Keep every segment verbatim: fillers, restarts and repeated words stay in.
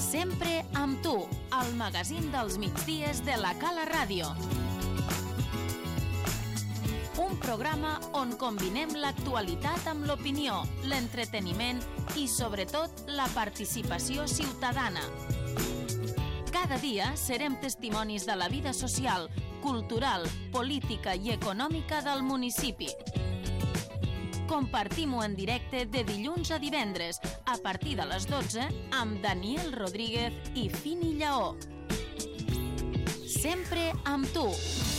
Sempre amb tu, el magazín dels migdies de la Cala Ràdio. Un programa on combinem l'actualitat amb l'opinió, l'entreteniment i, sobretot, la participació ciutadana. Cada dia serem testimonis de la vida social, cultural, política i econòmica del municipi. Compartim-ho en directe de dilluns a divendres, a partir de les dotze, amb Daniel Rodríguez i Fini Lleó. Sempre amb tu.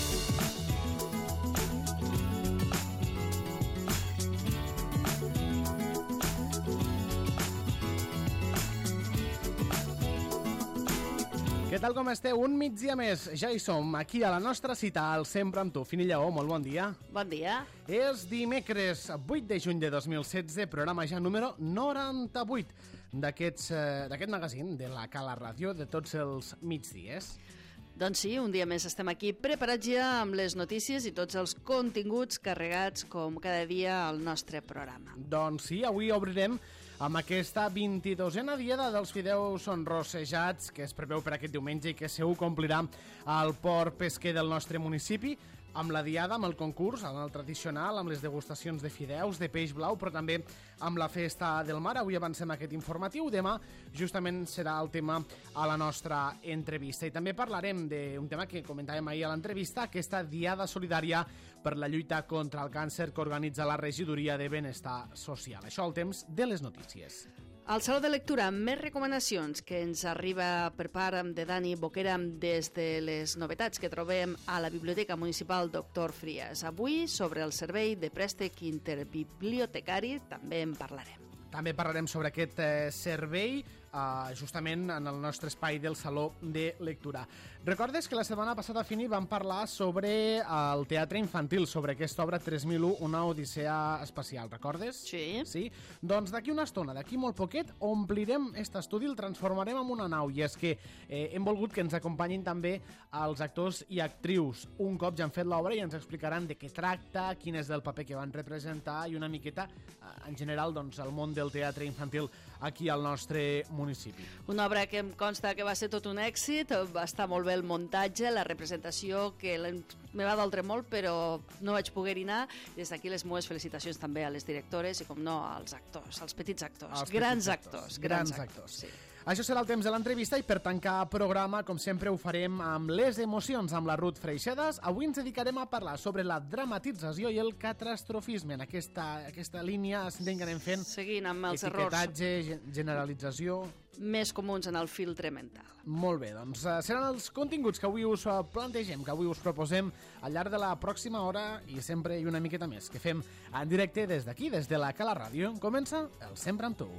Què tal, com esteu? Un migdia més. Ja hi som, aquí a la nostra cita, al Sempre amb tu. Fini Lleó, molt bon dia. Bon dia. És dimecres, vuit de juny de dos mil setze, programa ja número noranta-vuit d'aquest eh, magazín de la Cala Ràdio de tots els migdies. Doncs sí, un dia més estem aquí preparats ja amb les notícies i tots els continguts carregats com cada dia al nostre programa. Doncs sí, avui obrirem amb aquesta vint-i-dosena diada dels fideus rossejats que es preveu per aquest diumenge i que segur complirà al port pesquer del nostre municipi, amb la diada, amb el concurs, amb el tradicional, amb les degustacions de fideus, de peix blau, però també amb la festa del mar. Avui avancem aquest informatiu. Demà justament serà el tema a la nostra entrevista. I també parlarem d'un tema que comentàvem ahir a l'entrevista, aquesta diada solidària per la lluita contra el càncer que organitza la Regidoria de Benestar Social. Això al temps de les notícies. Al Saló de Lectura, més recomanacions que ens arriba per part de Dani Boquera des de les novetats que trobem a la Biblioteca Municipal Doctor Frias. Avui, sobre el servei de préstec interbibliotecari, també en parlarem. També parlarem sobre aquest eh, servei eh, justament en el nostre espai del Saló de Lectura. Recordes que la setmana passada, Fini, vam parlar sobre el teatre infantil, sobre aquesta obra tres mil u, una odissea espacial, recordes? Sí. Sí? Doncs d'aquí una estona, d'aquí molt poquet, omplirem aquest estudi, el transformarem en una nau, i és que eh, hem volgut que ens acompanyin també els actors i actrius. Un cop ja han fet l'obra i ens explicaran de què tracta, quin és el paper que van representar i una miqueta, eh, en general, doncs, el món del teatre infantil aquí al nostre municipi. Una obra que em consta que va ser tot un èxit, va estar molt bé el muntatge, la representació, que me va doldre molt, però no vaig poder-hi anar. Des d'aquí les meves felicitacions també a les directores i, com no, als actors, als petits actors, els grans petits actors, actors, grans, grans actors. actors. Sí. Això serà el temps de l'entrevista i per tancar programa, com sempre, ho farem amb les emocions, amb la Ruth Freixedas. Avui ens dedicarem a parlar sobre la dramatització i el catastrofisme. En aquesta, aquesta línia s'entén que anem fent seguint amb els errors, etiquetatge, generalització més comuns en el filtre mental. Molt bé, doncs uh, seran els continguts que avui us uh, plantegem, que avui us proposem al llarg de la pròxima hora i sempre i una miqueta més, que fem en directe des d'aquí, des de la Cala Ràdio. Comença el Sempre amb tu.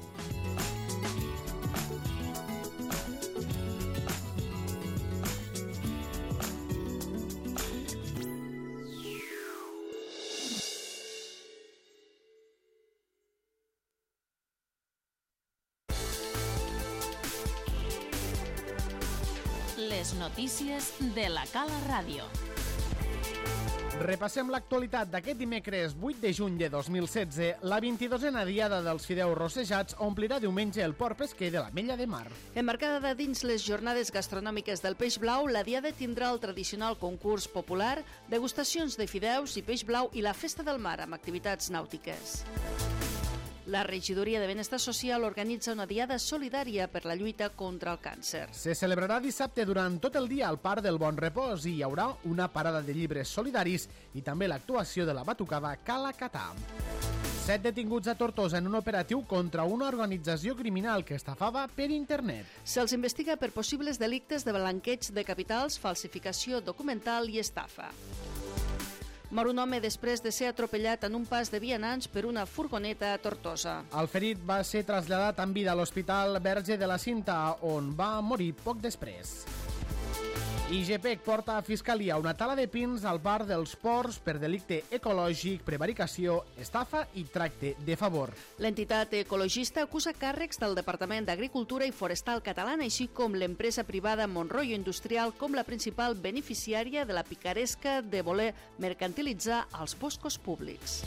Les notícies de la Cala Ràdio. Repassem l'actualitat d'aquest dimecres vuit de juny de dos mil setze. La vint-i-dosena diada dels fideus rossejats omplirà diumenge el port pesquer de l'Ametlla de Mar. Emmarcada dins les jornades gastronòmiques del peix blau, la diada tindrà el tradicional concurs popular, degustacions de fideus i peix blau i la festa del mar amb activitats nàutiques. La Regidoria de Benestar Social organitza una diada solidària per la lluita contra el càncer. Se celebrarà dissabte durant tot el dia al Parc del Bon Repòs i hi haurà una parada de llibres solidaris i també l'actuació de la batucada Cala Catà. Set detinguts a Tortosa en un operatiu contra una organització criminal que estafava per internet. Se'ls investiga per possibles delictes de blanqueig de capitals, falsificació documental i estafa. Mor un home després de ser atropellat en un pas de vianants per una furgoneta a Tortosa. El ferit va ser traslladat amb vida a l'Hospital Verge de la Cinta, on va morir poc després. I G P E C porta a Fiscalia una tala de pins al bar dels Ports per delicte ecològic, prevaricació, estafa i tracte de favor. L'entitat ecologista acusa càrrecs del Departament d'Agricultura i Forestal catalana, així com l'empresa privada Monroyo Industrial, com la principal beneficiària de la picaresca de voler mercantilitzar els boscos públics.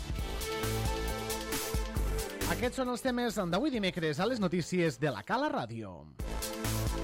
Aquests són els temes d'avui dimecres a les notícies de la Cala Ràdio.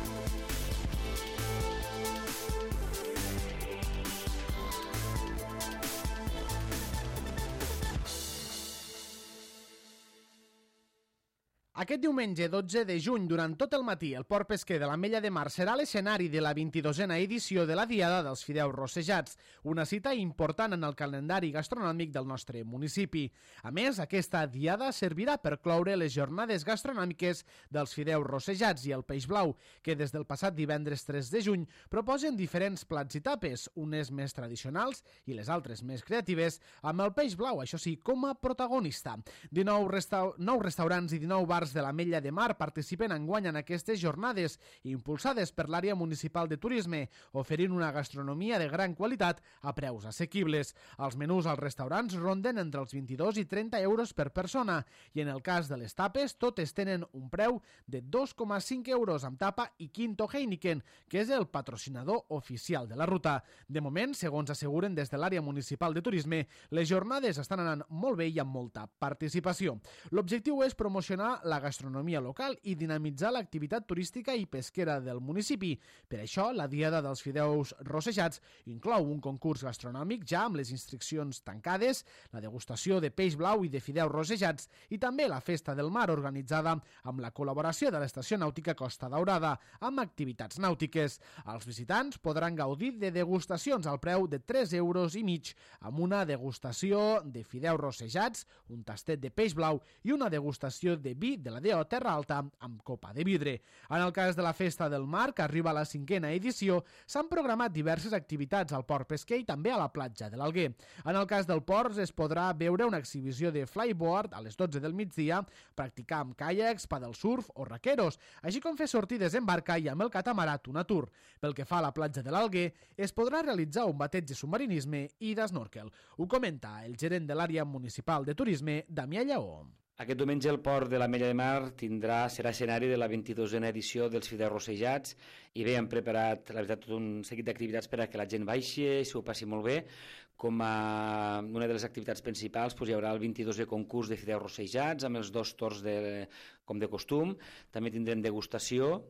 Aquest diumenge dotze de juny, durant tot el matí, el Port Pesquer de l'Ametlla de Mar serà l'escenari de la vint-i-dosena edició de la Diada dels Fideus Rossejats, una cita important en el calendari gastronòmic del nostre municipi. A més, aquesta diada servirà per cloure les jornades gastronòmiques dels Fideus Rossejats i el Peix Blau, que des del passat divendres tres de juny proposen diferents plats i tapes, unes més tradicionals i les altres més creatives, amb el Peix Blau, això sí, com a protagonista. dinou resta- nou restaurants i dinou bars de l'Ametlla de Mar participen enguany en aquestes jornades, impulsades per l'àrea municipal de turisme, oferint una gastronomia de gran qualitat a preus assequibles. Els menús als restaurants ronden entre els vint-i-dos i trenta euros per persona i en el cas de les tapes totes tenen un preu de dos coma cinc euros amb tapa i Quinto Heineken, que és el patrocinador oficial de la ruta. De moment, segons asseguren des de l'àrea municipal de turisme, les jornades estan anant molt bé i amb molta participació. L'objectiu és promocionar la gastronomia local i dinamitzar l'activitat turística i pesquera del municipi. Per això, la Diada dels Fideus Rossejats inclou un concurs gastronòmic ja amb les inscripcions tancades, la degustació de peix blau i de fideus rossejats i també la Festa del Mar organitzada amb la col·laboració de l'Estació Nàutica Costa Daurada amb activitats nàutiques. Els visitants podran gaudir de degustacions al preu de tres euros i mig amb una degustació de fideus rossejats, un tastet de peix blau i una degustació de vi de la D O Terra Alta amb copa de vidre. En el cas de la Festa del Mar, que arriba a la cinquena edició, s'han programat diverses activitats al Port Pesquer i també a la platja de l'Alguer. En el cas del port es podrà veure una exhibició de flyboard a les dotze del migdia, practicar amb caiacs, paddle surf o raqueros, així com fer sortides en barca i amb el catamarat un atur. Pel que fa a la platja de l'Alguer, es podrà realitzar un bateig de submarinisme i d'snorkel. Ho comenta el gerent de l'àrea municipal de turisme, Damià Lleó. Aquest diumenge el port de l'Ametlla de Mar tindrà, serà escenari de la vint-i-dosena edició dels Fideus Rossejats i bé, hem preparat, la veritat, tot un seguit d'activitats per a que la gent baixi i s'ho passi molt bé. Com a una de les activitats principals doncs, hi haurà el vint-i-dosè concurs de fideus rossejats amb els dos torns de, com de costum. També tindrem degustació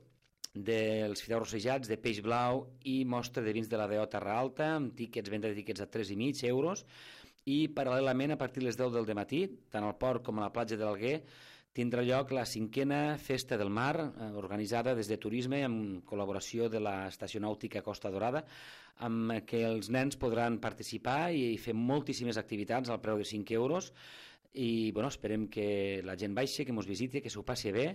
dels fideus rossejats, de peix blau i mostra de vins de la D O Terra Alta amb tíquets, venda de tíquets a tres i mig euros. I paral·lelament, a partir de les deu del dematí, tant al port com a la platja de l'Alguer, tindrà lloc la cinquena Festa del Mar, eh, organitzada des de Turisme en col·laboració de l'Estació Nàutica Costa Daurada, amb què els nens podran participar i fer moltíssimes activitats al preu de cinc euros. I bueno, esperem que la gent baixi, que ens visiti, que s'ho passi bé.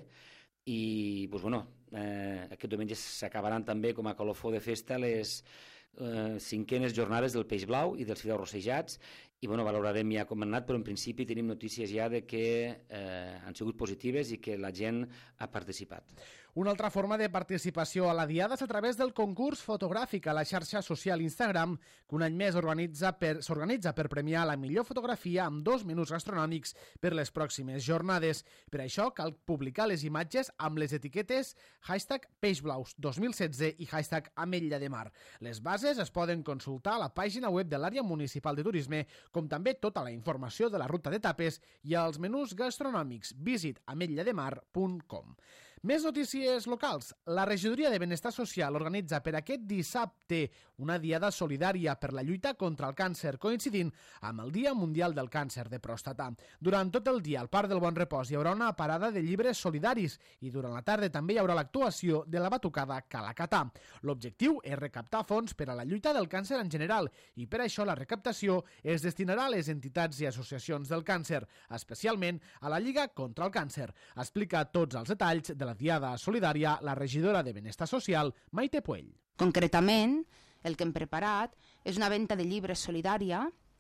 I doncs, bueno, eh, aquest diumenge s'acabaran també com a colofó de festa les eh, cinquenes jornades del peix blau i dels fideus rossejats i bueno, valorarem ja com han anat, però en principi tenim notícies ja de que eh, han sigut positives i que la gent ha participat. Una altra forma de participació a la Diada és a través del concurs fotogràfic a la xarxa social Instagram, que un any més s'organitza per, s'organitza per premiar la millor fotografia amb dos menús gastronòmics per les pròximes jornades. Per això cal publicar les imatges amb les etiquetes hashtag peixblaus dos mil setze i hashtag Ametlla de Mar. Les bases es poden consultar a la pàgina web de l'àrea municipal de turisme, com també tota la informació de la ruta de tapes i els menús gastronòmics. Visit ametlla-de-mar punt com. Més notícies locals. La Regidoria de Benestar Social organitza per aquest dissabte una diada solidària per la lluita contra el càncer, coincidint amb el Dia Mundial del Càncer de Pròstata. Durant tot el dia, al Parc del Bon Repòs, hi haurà una parada de llibres solidaris i durant la tarda també hi haurà l'actuació de la batucada Calacatà. L'objectiu és recaptar fons per a la lluita del càncer en general i per això la recaptació es destinarà a les entitats i associacions del càncer, especialment a la Lliga contra el Càncer. Explica tots els detalls de la Diada Solidària la regidora de Benestar Social, Maite Puell. Concretament, el que hem preparat és una venda de llibres solidària,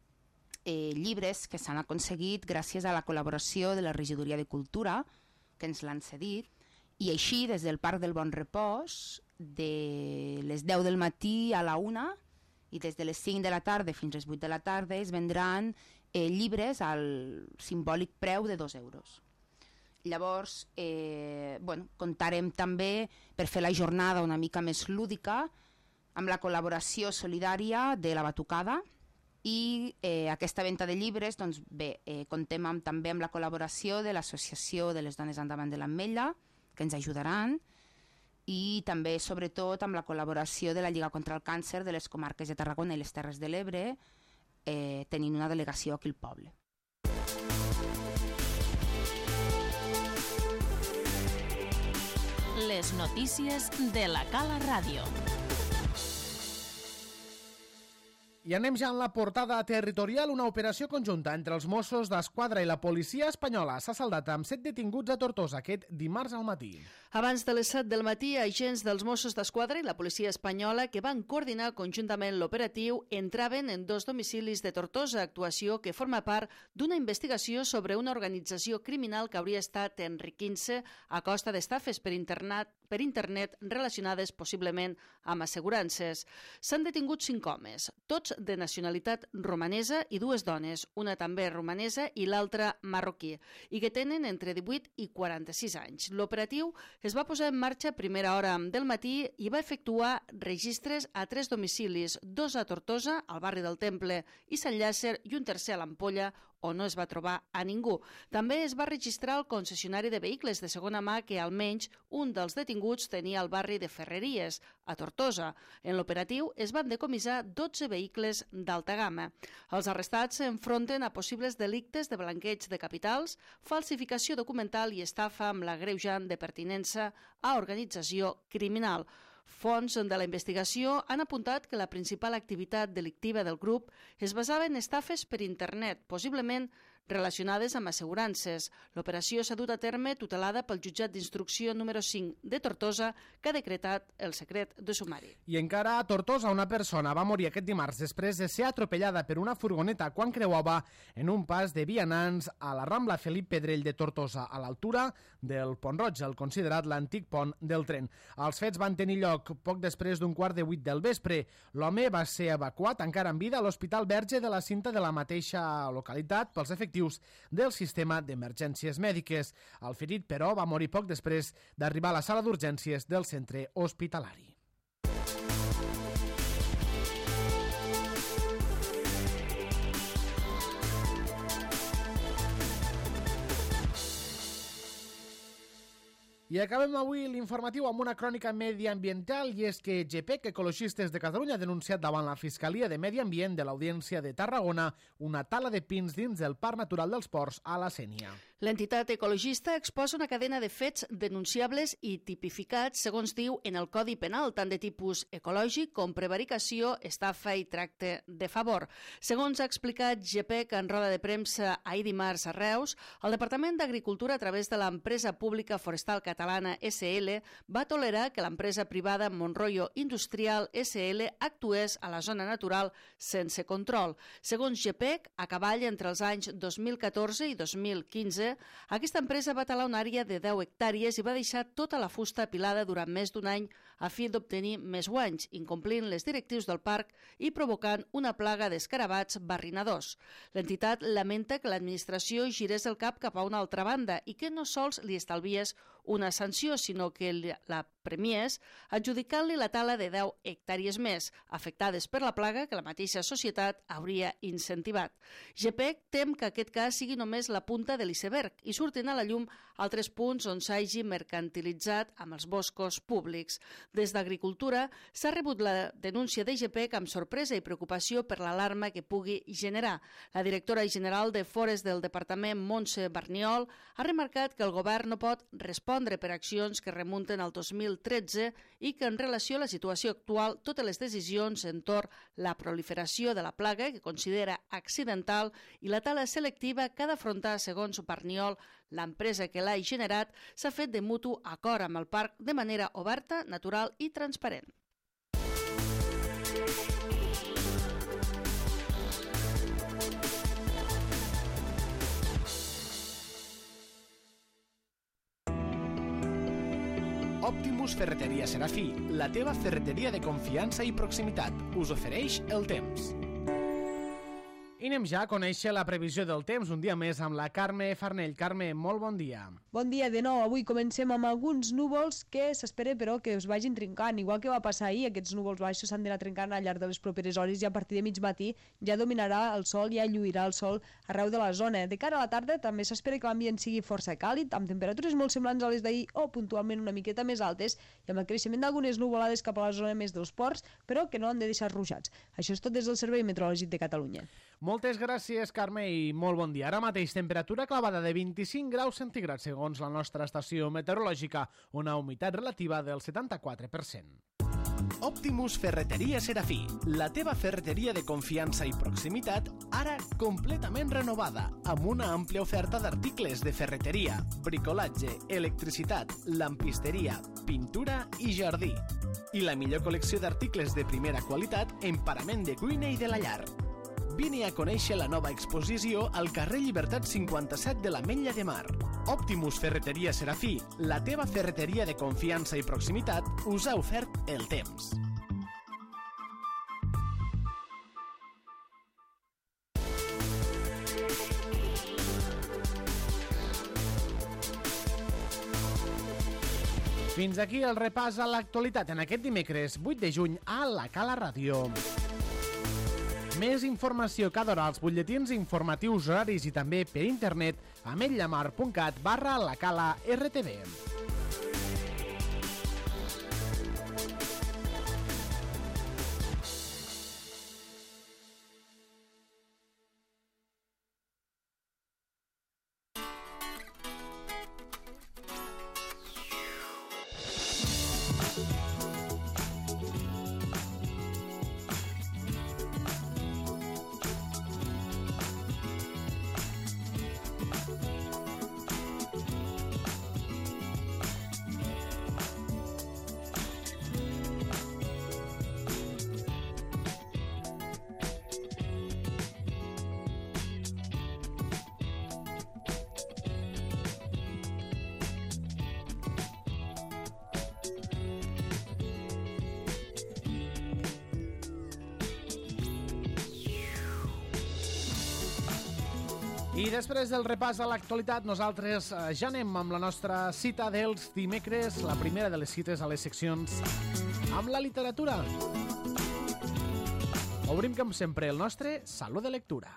eh, llibres que s'han aconseguit gràcies a la col·laboració de la Regidoria de Cultura, que ens l'han cedit, i així des del Parc del Bon Repòs, de les deu del matí a la una i des de les cinc de la tarda fins a les vuit de la tarda es vendran eh, llibres al simbòlic preu de dos euros. Llavors, eh, bueno, comptarem també per fer la jornada una mica més lúdica amb la col·laboració solidària de la batucada i eh, aquesta venda de llibres, doncs bé, eh, comptem amb, també amb la col·laboració de l'Associació de les Dones Endavant de l'Ametlla, que ens ajudaran, i també, sobretot, amb la col·laboració de la Lliga contra el Càncer de les comarques de Tarragona i les Terres de l'Ebre, eh, tenint una delegació aquí al poble. notícies de la Cala Ràdio. I anem ja en la portada territorial. Una operació conjunta entre els Mossos d'Esquadra i la policia espanyola s'ha saldat amb set detinguts a Tortosa aquest dimarts al matí. Abans de les set del matí, agents dels Mossos d'Esquadra i la policia espanyola, que van coordinar conjuntament l'operatiu, entraven en dos domicilis de Tortosa, actuació que forma part d'una investigació sobre una organització criminal que hauria estat enriquint-se a costa d'estafes per internet, per internet relacionades possiblement amb assegurances. S'han detingut cinc homes, tots de nacionalitat romanesa, i dues dones, una també romanesa i l'altra marroquí, i que tenen entre divuit i quaranta-sis anys. L'operatiu es va posar en marxa a primera hora del matí i va efectuar registres a tres domicilis, dos a Tortosa, al barri del Temple i Sant Llàcer, i un tercer a l'Ampolla, on no es va trobar a ningú. També es va registrar el concessionari de vehicles de segona mà que almenys un dels detinguts tenia al barri de Ferreries, a Tortosa. En l'operatiu es van decomissar dotze vehicles d'alta gamma. Els arrestats s'enfronten a possibles delictes de blanqueig de capitals, falsificació documental i estafa amb l'agreujant de pertinença a organització criminal. Fonts de la investigació han apuntat que la principal activitat delictiva del grup es basava en estafes per internet, possiblement relacionades amb assegurances. L'operació s'ha dut a terme tutelada pel jutjat d'instrucció número cinc de Tortosa, que ha decretat el secret de sumari. I encara a Tortosa, una persona va morir aquest dimarts després de ser atropellada per una furgoneta quan creuava en un pas de vianants a la Rambla Felip Pedrell de Tortosa, a l'altura del Pont Roig, el considerat l'antic pont del tren. Els fets van tenir lloc poc després d'un quart de vuit del vespre. L'home va ser evacuat encara en vida a l'Hospital Verge de la Cinta de la mateixa localitat pels efectius del sistema d'emergències mèdiques. El ferit, però, va morir poc després d'arribar a la sala d'urgències del centre hospitalari. I acabem avui l'informatiu amb una crònica mediambiental, i és que G P E C, Ecologistes de Catalunya, ha denunciat davant la Fiscalia de Medi Ambient de l'Audiència de Tarragona una tala de pins dins del Parc Natural dels Ports a la Sénia. L'entitat ecologista exposa una cadena de fets denunciables i tipificats, segons diu, en el Codi Penal, tant de tipus ecològic com prevaricació, estafa i tracte de favor. Segons ha explicat G P E C en roda de premsa ahir dimarts a Reus, el Departament d'Agricultura, a través de l'empresa pública forestal catalana S L, va tolerar que l'empresa privada Monroyo Industrial S L actués a la zona natural sense control. Segons G P E C, a cavall entre els anys dos mil catorze i dos mil quinze, aquesta empresa va talar una àrea de deu hectàrees i va deixar tota la fusta apilada durant més d'un any a fi d'obtenir més guanys, incomplint les directrius del parc i provocant una plaga d'escarabats barrinadors. L'entitat lamenta que l'administració girés el cap cap a una altra banda i que no sols li estalvies una sanció, sinó que la premies adjudicant-li la tala de deu hectàrees més, afectades per la plaga que la mateixa societat hauria incentivat. G P E C tem que aquest cas sigui només la punta de l'iceberg i surtin a la llum altres punts on s'hagi mercantilitzat amb els boscos públics. Des d'Agricultura s'ha rebut la denúncia de G P E C amb sorpresa i preocupació per l'alarma que pugui generar. La directora general de Forest del Departament, Montse Barniol, ha remarcat que el govern no pot respondre per accions que remunten al dos mil tretze i que en relació a la situació actual totes les decisions entorn la proliferació de la plaga, que considera accidental, i la tala selectiva que ha d'afrontar, segons Barniol, l'empresa que l'ha generat, s'ha fet de mutu acord amb el parc de manera oberta, natural i transparent. Optimus Ferreteria Serafí, la teva ferreteria de confiança i proximitat, us ofereix el temps. I anem ja a conèixer la previsió del temps, un dia més amb la Carme Farnell. Carme, molt bon dia. Bon dia de nou. Avui comencem amb alguns núvols que s'espera, però, que es vagin trencant. Igual que va passar ahir, aquests núvols baixos s'han d'anar trencant al llarg de les properes hores i a partir de mig matí ja dominarà el sol, ja lluirà el sol arreu de la zona. De cara a la tarda també s'espera que l'ambient sigui força càlid, amb temperatures molt semblants a les d'ahir o puntualment una miqueta més altes i amb el creixement d'algunes nuvolades cap a la zona més dels ports, però que no han de deixar ruixats. Això és tot des del Servei Meteorològic de Catalunya. Molt Moltes gràcies, Carme, i molt bon dia. Ara mateix, temperatura clavada de vint-i-cinc graus centígrads, segons la nostra estació meteorològica, una humitat relativa del setanta-quatre per cent. Optimus Ferreteria Serafí, la teva ferreteria de confiança i proximitat, ara completament renovada, amb una àmplia oferta d'articles de ferreteria, bricolatge, electricitat, lampisteria, pintura i jardí. I la millor col·lecció d'articles de primera qualitat en parament de cuina i de la llar. Vine a conèixer la nova exposició al carrer Llibertat cinquanta-set de l'Ametlla de Mar. Optimus Ferreteria Serafí, la teva ferreteria de confiança i proximitat, us ha ofert el temps. Fins aquí el repàs a l'actualitat en aquest dimecres vuit de juny a La Cala Ràdio. Més informació cada hora als butlletins informatius horaris i també per internet a ametlla-mar punt cat barra la cala R T V. I després del repàs a l'actualitat, nosaltres ja anem amb la nostra cita dels dimecres, la primera de les cites a les seccions amb la literatura. Obrim, com sempre, el nostre Saló de Lectura.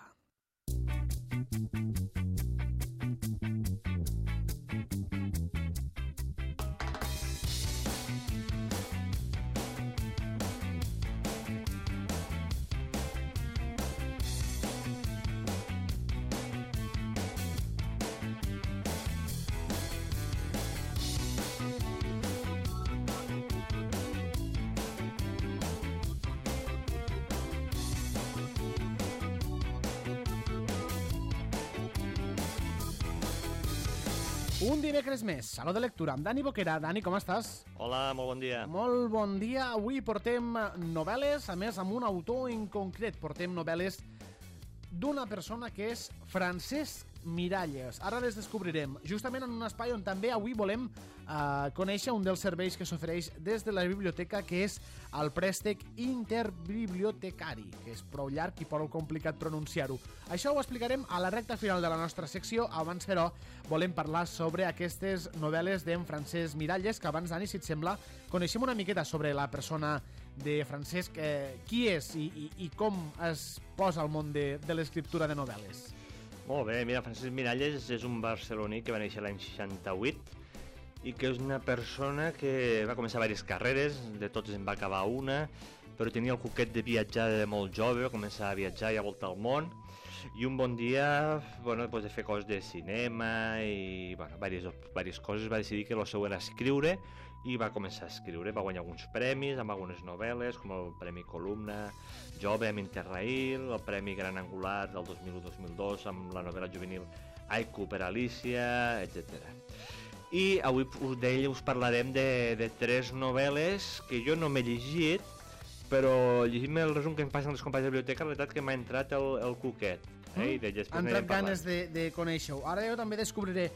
Un dimecres més, Saló de Lectura amb Dani Boquera. Dani, com estàs? Hola, molt bon dia. Molt bon dia. Avui portem novel·les, a més amb un autor en concret. Portem novel·les d'una persona que és Francesc Miralles. Ara les descobrirem, justament en un espai on també avui volem eh, conèixer un dels serveis que s'ofereix des de la biblioteca, que és el préstec interbibliotecari, que és prou llarg i prou complicat pronunciar-ho. Això ho explicarem a la recta final de la nostra secció. Abans, però, volem parlar sobre aquestes novel·les d'en Francesc Miralles, que abans, Dani, si et sembla, coneixem una miqueta sobre la persona de Francesc, eh, qui és i, i, i com es posa al món de, de l'escriptura de novel·les. Molt bé, mira, Francesc Miralles és un barceloní que va néixer l'any seixanta-vuit i que és una persona que va començar diverses carreres, de totes en va acabar una, però tenia el cuquet de viatjar de molt jove, va començar a viatjar i a voltar el món, i un bon dia, bueno, després de fer coses de cinema i, bueno, diverses, diverses coses, va decidir que el seu era escriure i va començar a escriure. Va guanyar alguns premis amb algunes novel·les, com el Premi Columna Jove amb Interrail, el Premi Gran Angular del dos mil u dos mil dos amb la novel·la juvenil Haiku per Alicia, etcètera. I avui d'ell us parlarem de, de tres novel·les que jo no m'he llegit, però llegint-me el resum que em passen les companys de biblioteca, la veritat que m'ha entrat el, el cuquet. Eh? Mm? Ha entrat ganes de, de conèixer-ho. Ara jo també descobriré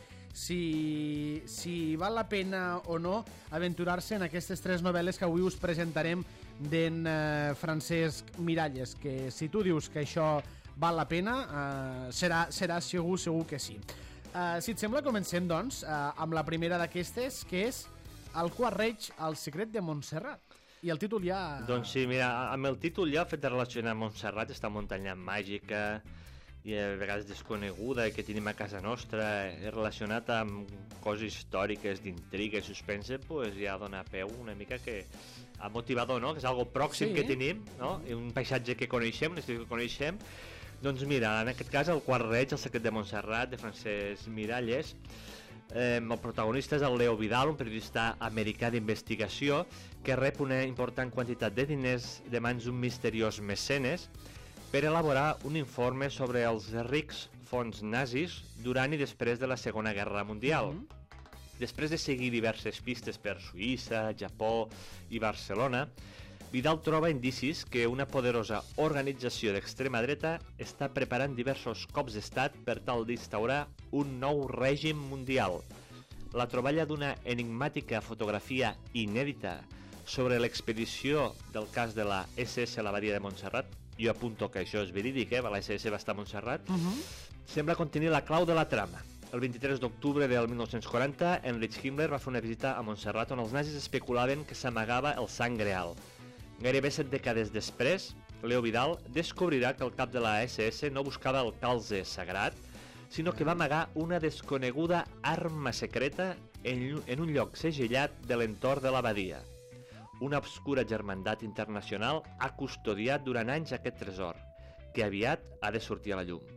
si, si val la pena o no aventurar-se en aquestes tres novel·les que avui us presentarem d'en eh, Francesc Miralles, que si tu dius que això val la pena, eh, serà, serà segur, segur que sí. Eh, si et sembla, comencem, doncs, eh, amb la primera d'aquestes, que és El Quart Reig, el secret de Montserrat. I el títol ja... Doncs sí, mira, amb el títol ja el fet de relacionar Montserrat, esta muntanya màgica i a vegades desconeguda que tenim a casa nostra, relacionat amb coses històriques, d'intriga i suspense, pues ja dona peu una mica que a motivador, no? Que és algo pròxim sí. que tenim, no? Un paisatge que coneixem, un estil que coneixem, Doncs mira, en aquest cas, el Quart Reig, El secret de Montserrat, de Francesc Miralles. Eh, el protagonista és el Leo Vidal, un periodista americà d'investigació que rep una important quantitat de diners de mans d'un misteriós mecenes per elaborar un informe sobre els rics fons nazis durant i després de la Segona Guerra Mundial. Mm-hmm. Després de seguir diverses pistes per Suïssa, Japó i Barcelona, Vidal troba indicis que una poderosa organització d'extrema dreta està preparant diversos cops d'estat per tal d'instaurar un nou règim mundial. La troballa d'una enigmàtica fotografia inèdita sobre l'expedició del cas de la esse esse a la Badia de Montserrat, jo apunto que això és verídic, eh? La esse esse va estar a Montserrat, uh-huh. Sembla contenir la clau de la trama. El vint-i-tres d'octubre del mil nou-cents quaranta, Heinrich Himmler va fer una visita a Montserrat on els nazis especulaven que s'amagava el sang real. Gairebé set dècades després, Leo Vidal descobrirà que el cap de la esse esse no buscava el calze sagrat, sinó que va amagar una desconeguda arma secreta en, en un lloc segellat de l'entorn de l'abadia. Una obscura germandat internacional ha custodiat durant anys aquest tresor, que aviat ha de sortir a la llum.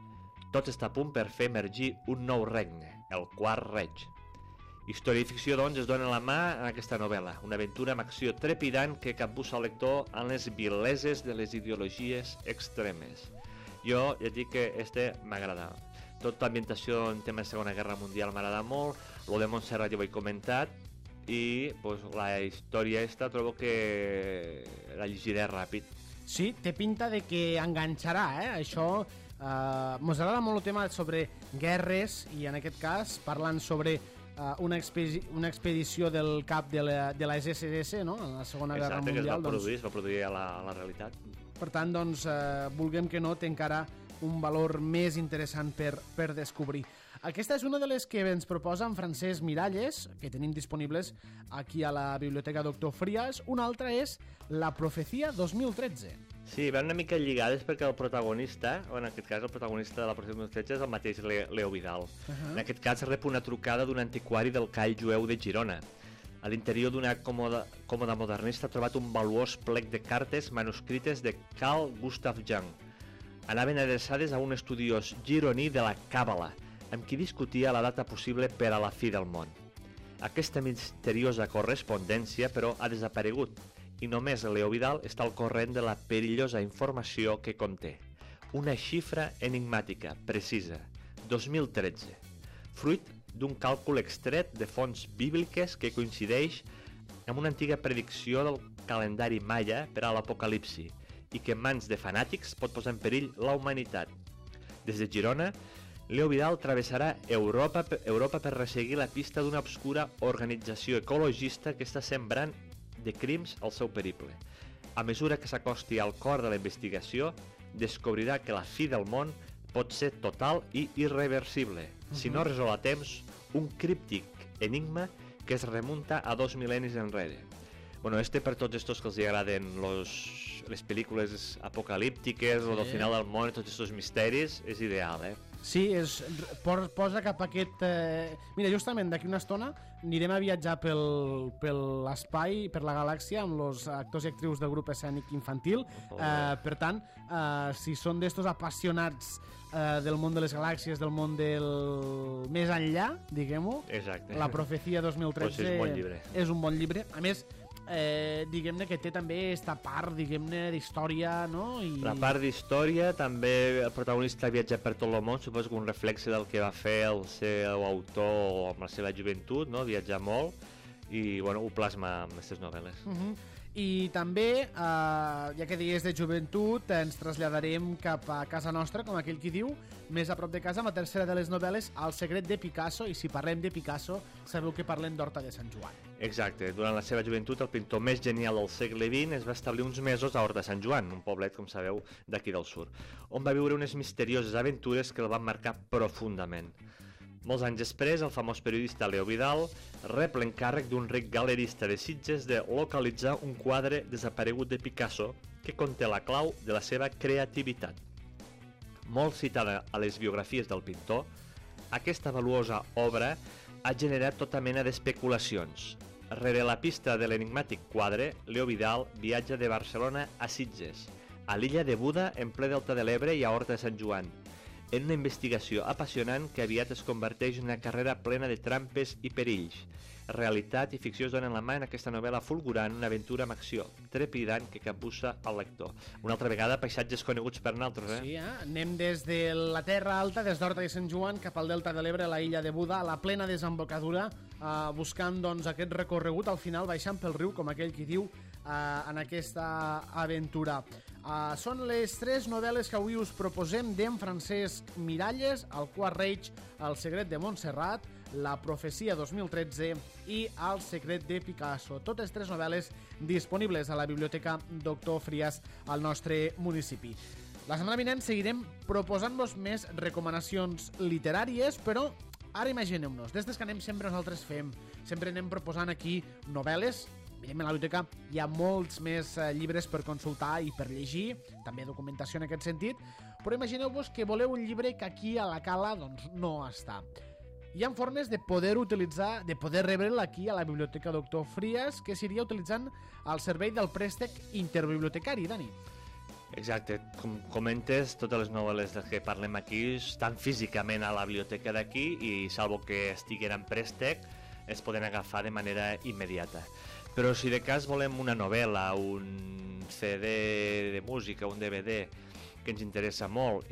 Tot està a punt per fer emergir un nou regne, el Quart Reig. Història i ficció, doncs, es dona la mà en aquesta novel·la, una aventura amb acció trepidant que capbussa el lector en les vileses de les ideologies extremes. Jo ja dic que este m'agrada. Tota l'ambientació en tema de Segona Guerra Mundial m'agrada molt, lo de Montserrat ja ho he comentat, i pues, la història esta trobo que la llegiré ràpid. Sí, té pinta de que enganxarà, eh? Això eh, mos agrada molt el tema sobre guerres i en aquest cas parlant sobre eh, una, expedi una expedició del cap de la, de la esse esse, no? En la Segona Guerra Exacte, Mundial. Exacte, que es va produir, doncs, es va produir a la, a la realitat. Per tant, doncs, eh, vulguem que no, té encara un valor més interessant per, per descobrir. Aquesta és una de les que ens proposa en Francesc Miralles, que tenim disponibles aquí a la Biblioteca Doctor Frías. Una altra és La Profecia dos mil tretze. Sí, van una mica lligades perquè el protagonista, o en aquest cas el protagonista de La Profecia dos mil tretze és el mateix Leo Vidal. Uh-huh. En aquest cas rep una trucada d'un antiquari del call jueu de Girona. A l'interior d'una còmoda, còmoda modernista ha trobat un valuós plec de cartes manuscrites de Carl Gustav Jung. Anaven adreçades a un estudiós gironí de la Càbala, amb qui discutia la data possible per a la fi del món. Aquesta misteriosa correspondència, però, ha desaparegut, i només Leo Vidal està al corrent de la perillosa informació que conté. Una xifra enigmàtica, precisa, dos mil tretze, fruit d'un càlcul extret de fonts bíbliques que coincideix amb una antiga predicció del calendari maia per a l'apocalipsi, i que en mans de fanàtics pot posar en perill la humanitat. Des de Girona, Leo Vidal travessarà Europa, Europa per resseguir la pista d'una obscura organització ecologista que està sembrant de crims al seu periple. A mesura que s'acosti al cor de la investigació, descobrirà que la fi del món pot ser total i irreversible, uh-huh. si no resol a temps un críptic enigma que es remunta a dos mil·lennis enrere. Bueno, este per tots estos que els agraden los, les pel·lícules apocalíptiques, sí. O del final del món, tots estos misteris, és ideal, eh? Sí, és, posa cap a aquest... Eh... Mira, justament d'aquí una estona anirem a viatjar pel, per l'espai, per la galàxia, amb els actors i actrius del grup escènic infantil. Oh. Eh, per tant, eh, si són d'estos apassionats eh, del món de les galàxies, del món del més enllà, diguem-ho, La Profecia dos mil tretze pues és un bon llibre. És un bon llibre. A més, eh, diguem-ne que té també esta part, diguem-ne, d'història, no? I... La part d'història, també el protagonista viatja per tot el món, suposo que un reflexe del que va fer el seu autor amb la seva joventut, no? Viatjar molt, i bueno, ho plasma amb aquestes novel·les. Uh-huh. I també, eh, ja que deies de joventut, ens traslladarem cap a casa nostra, com aquell qui diu, més a prop de casa, amb la tercera de les novel·les, El secret de Picasso, i si parlem de Picasso, sabeu que parlem d'Horta de Sant Joan. Exacte, durant la seva joventut, el pintor més genial del segle vint es va establir uns mesos a Horta de Sant Joan, un poblet, com sabeu, d'aquí del sud, on va viure unes misterioses aventures que el van marcar profundament. Molts anys després, el famós periodista Leo Vidal rep l'encàrrec d'un ric galerista de Sitges de localitzar un quadre desaparegut de Picasso que conté la clau de la seva creativitat. Molt citada a les biografies del pintor, aquesta valuosa obra ha generat tota mena d'especulacions. Rere la pista de l'enigmàtic quadre, Leo Vidal viatja de Barcelona a Sitges, a l'illa de Buda, en ple delta de l'Ebre i a Horta de Sant Joan, en una investigació apassionant que aviat es converteix en una carrera plena de trampes i perills. Realitat i ficció es donen la mà en aquesta novel·la fulgurant, una aventura amb acció trepidant que capbussa el lector. Una altra vegada, paisatges coneguts per nosaltres, eh? Sí, eh? Anem des de la Terra Alta, des d'Horta de Sant Joan, cap al Delta de l'Ebre, a la illa de Buda, a la plena desembocadura, eh, buscant doncs, aquest recorregut, al final baixant pel riu, com aquell qui diu, eh, en aquesta aventura. Uh, són les tres novel·les que avui us proposem d'en Francesc Miralles, El Quart Reich, El secret de Montserrat, La profecia dos mil tretze i El secret de Picasso. Totes tres novel·les disponibles a la Biblioteca Doctor Frias al nostre municipi. La setmana vinent seguirem proposant-vos més recomanacions literàries, però ara imagineu-nos, des que anem sempre nosaltres fem, sempre anem proposant aquí novel·les. Evidentment, a la biblioteca hi ha molts més eh, llibres per consultar i per llegir, també documentació en aquest sentit, però imagineu-vos que voleu un llibre que aquí a la Cala doncs, no està. Hi ha formes de poder utilitzar, de poder rebre'l aquí a la Biblioteca Doctor Frias, que seria utilitzant el servei del préstec interbibliotecari, Dani. Exacte, com comentes, totes les novel·les de que parlem aquí estan físicament a la biblioteca d'aquí i, salvo que estiguin en préstec, es poden agafar de manera immediata. Però si de cas volem una novel·la, un C D de música, un D V D que ens interessa molt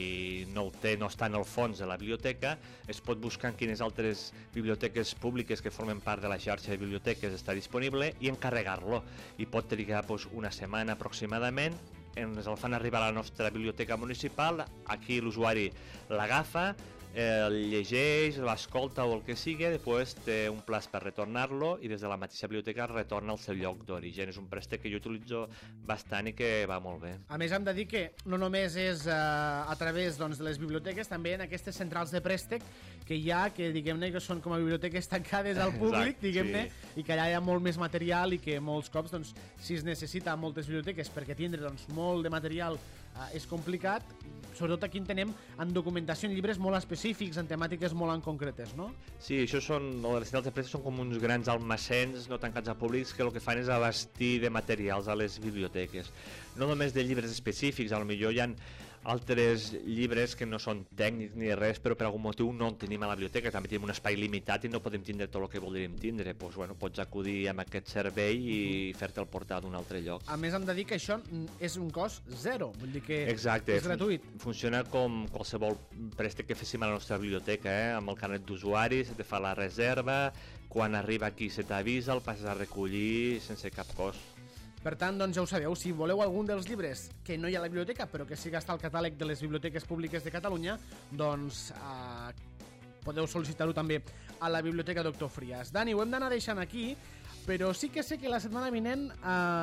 i no, el té, no està en el fons de la biblioteca, es pot buscar en quines altres biblioteques públiques que formen part de la xarxa de biblioteques està disponible i encarregar-lo. I pot trigar doncs, una setmana aproximadament, ens el fan arribar a la nostra biblioteca municipal, aquí l'usuari l'agafa, el llegeix, l'escolta o el que sigui, després té un plaç per retornar-lo i des de la mateixa biblioteca retorna al seu lloc d'origen. És un préstec que jo utilitzo bastant i que va molt bé. A més, hem de dir que no només és eh, a través doncs, de les biblioteques, també en aquestes centrals de préstec que hi ha, que diguem-ne que són com a biblioteques tancades al públic, Exacte, diguem-ne, sí. i que allà hi ha molt més material i que molts cops, doncs, si es necessita moltes biblioteques perquè tindre doncs, molt de material eh, és complicat, sobretot aquí en tenem en documentació en llibres molt específics, en temàtiques molt en concretes, no? Sí, això són, les centrals de préstec són com uns grans almacens no tancats a públics que el que fan és abastir de materials a les biblioteques. No només de llibres específics, a lo millor hi ha altres llibres que no són tècnics ni res, però per algun motiu no en tenim a la biblioteca, també tenim un espai limitat i no podem tindre tot el que voldríem tindre. Pues, bueno, pots acudir amb aquest servei i fer-te el portar d'un altre lloc. A més, hem de dir que això és un cost zero, vull dir que Exacte. és gratuït. Fun funciona com qualsevol préstec que féssim a la nostra biblioteca, eh? Amb el carnet d'usuari, se te fa la reserva, quan arriba aquí se t'avisa, el passes a recollir sense cap cost. Per tant, doncs ja ho sabeu, si voleu algun dels llibres que no hi ha a la biblioteca, però que sí que està al catàleg de les biblioteques públiques de Catalunya, doncs eh, podeu sol·licitar-ho també a la Biblioteca Doctor Frias. Dani, ho hem d'anar deixant aquí, però sí que sé que la setmana vinent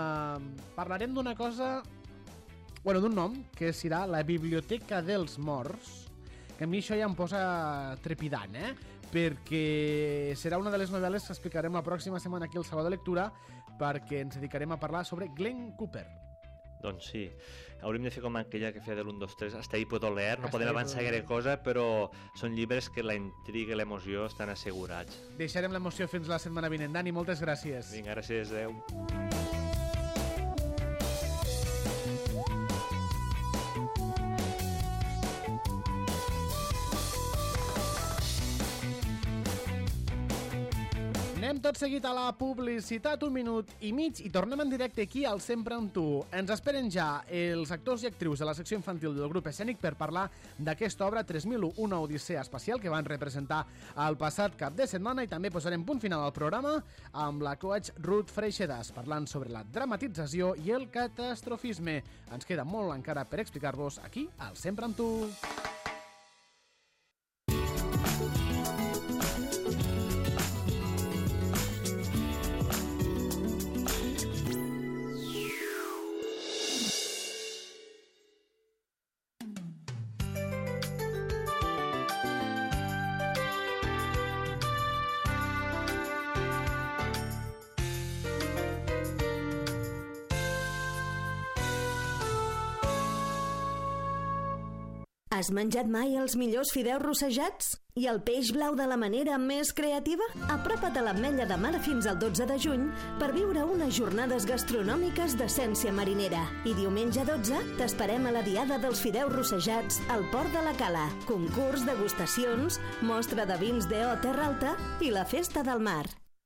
eh, parlarem d'una cosa, bueno, d'un nom, que serà la Biblioteca dels Morts, que a mi això ja em posa trepidant, eh? Perquè serà una de les novel·les que explicarem la pròxima setmana aquí al Saló de Lectura, perquè ens dedicarem a parlar sobre Glenn Cooper. Doncs sí, hauríem de fer com aquella que feia de l'un, dos, tres, hasta ahí puedo leer, no Hasta podem ahí avançar puedo gaire cosa, però són llibres que la intriga i l'emoció estan assegurats. Deixarem l'emoció fins la setmana vinent. Dani, moltes gràcies. Vinga, gràcies, adeu. Anem tot seguit a la publicitat, un minut i mig, i tornem en directe aquí al Sempre amb tu. Ens esperen ja els actors i actrius de la secció infantil del grup escènic per parlar d'aquesta obra tres mil u, una odissea espacial que van representar el passat cap de setmana, i també posarem punt final al programa amb la coach Ruth Freixedas parlant sobre la dramatització i el catastrofisme. Ens queda molt encara per explicar-vos aquí al Sempre amb tu. Has menjat mai els millors fideus rossejats? I el peix blau de la manera més creativa? Apropa't a l'Ametlla de Mar fins al dotze de juny per viure unes jornades gastronòmiques d'essència marinera. I diumenge dotze t'esperem a la Diada dels Fideus Rossejats al Port de la Cala. Concurs, degustacions, mostra de vins d'E O Terra Alta i la Festa del Mar.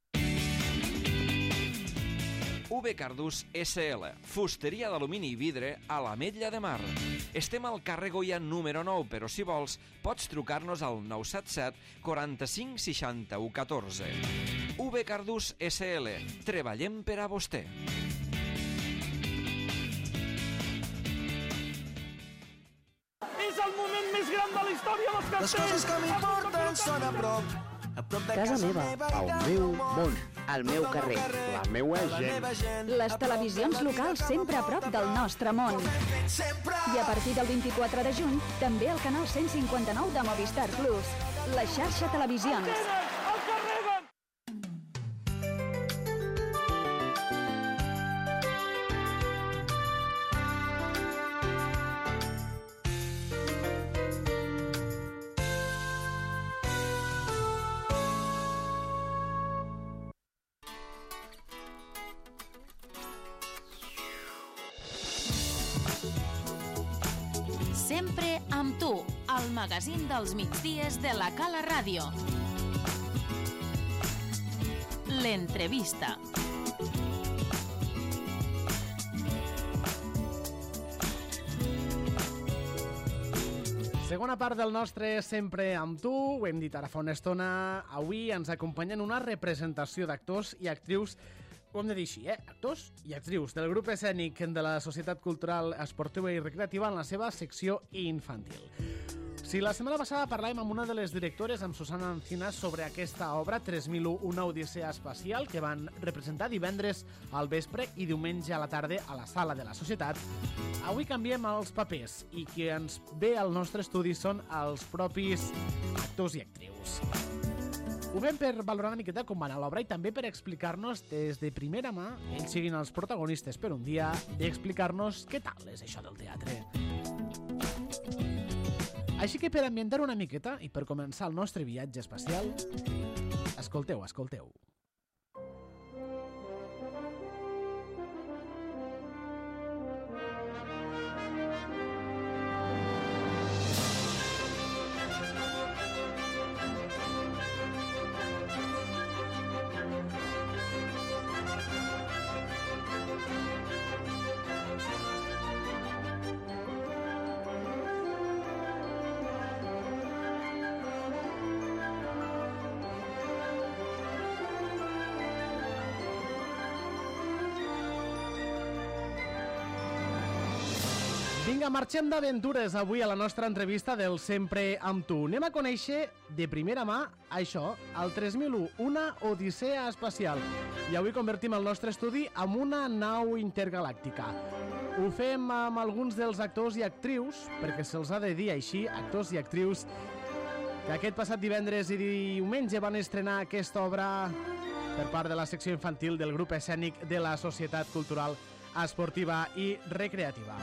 U B Cardús S L, fusteria d'alumini i vidre a l'Ametlla de Mar. Estem al carrer Goya número nou, però si vols pots trucar-nos al nou set set quaranta-cinc seixanta-u catorze. U B Cardús S L, treballem per a vostè. És el moment més gran de la història dels castells! Les coses que m'importen són a prop. Casa meva, el meu món, el meu carrer, la meua gent. Les televisions locals sempre a prop del nostre món. I a partir del vint-i-quatre de juny, també el canal cent cinquanta-nou de Movistar Plus. La xarxa Televisions. Sempre amb tu, el magazín dels migdies de la Cala Ràdio. L'entrevista. Segona part del nostre Sempre amb tu, ho hem dit ara fa una estona. Avui ens acompanyen una representació d'actors i actrius, ho hem de dir així, eh? Actors i actrius del grup escènic de la Societat Cultural Esportiva i Recreativa en la seva secció infantil. Si la setmana passada parlàvem amb una de les directores, amb Susana Encinas, sobre aquesta obra, tres mil u, una odissea espacial, que van representar divendres al vespre i diumenge a la tarda a la sala de la Societat, avui canviem els papers i qui ens ve al nostre estudi són els propis actors i actrius. Ho fem per valorar una miqueta com va anar l'obra i també per explicar-nos des de primera mà, ells siguin els protagonistes per un dia, d'explicar-nos què tal és això del teatre. Així que per ambientar una miqueta i per començar el nostre viatge espacial, escolteu, escolteu. Vinga, marxem d'aventures avui a la nostra entrevista del Sempre amb tu. Anem a conèixer de primera mà això, el tres mil u, una odissea espacial. I avui convertim el nostre estudi en una nau intergalàctica. Ho fem amb alguns dels actors i actrius, perquè se'ls ha de dir així, actors i actrius, que aquest passat divendres i diumenge van estrenar aquesta obra per part de la secció infantil del grup escènic de la Societat Cultural Esportiva i Recreativa.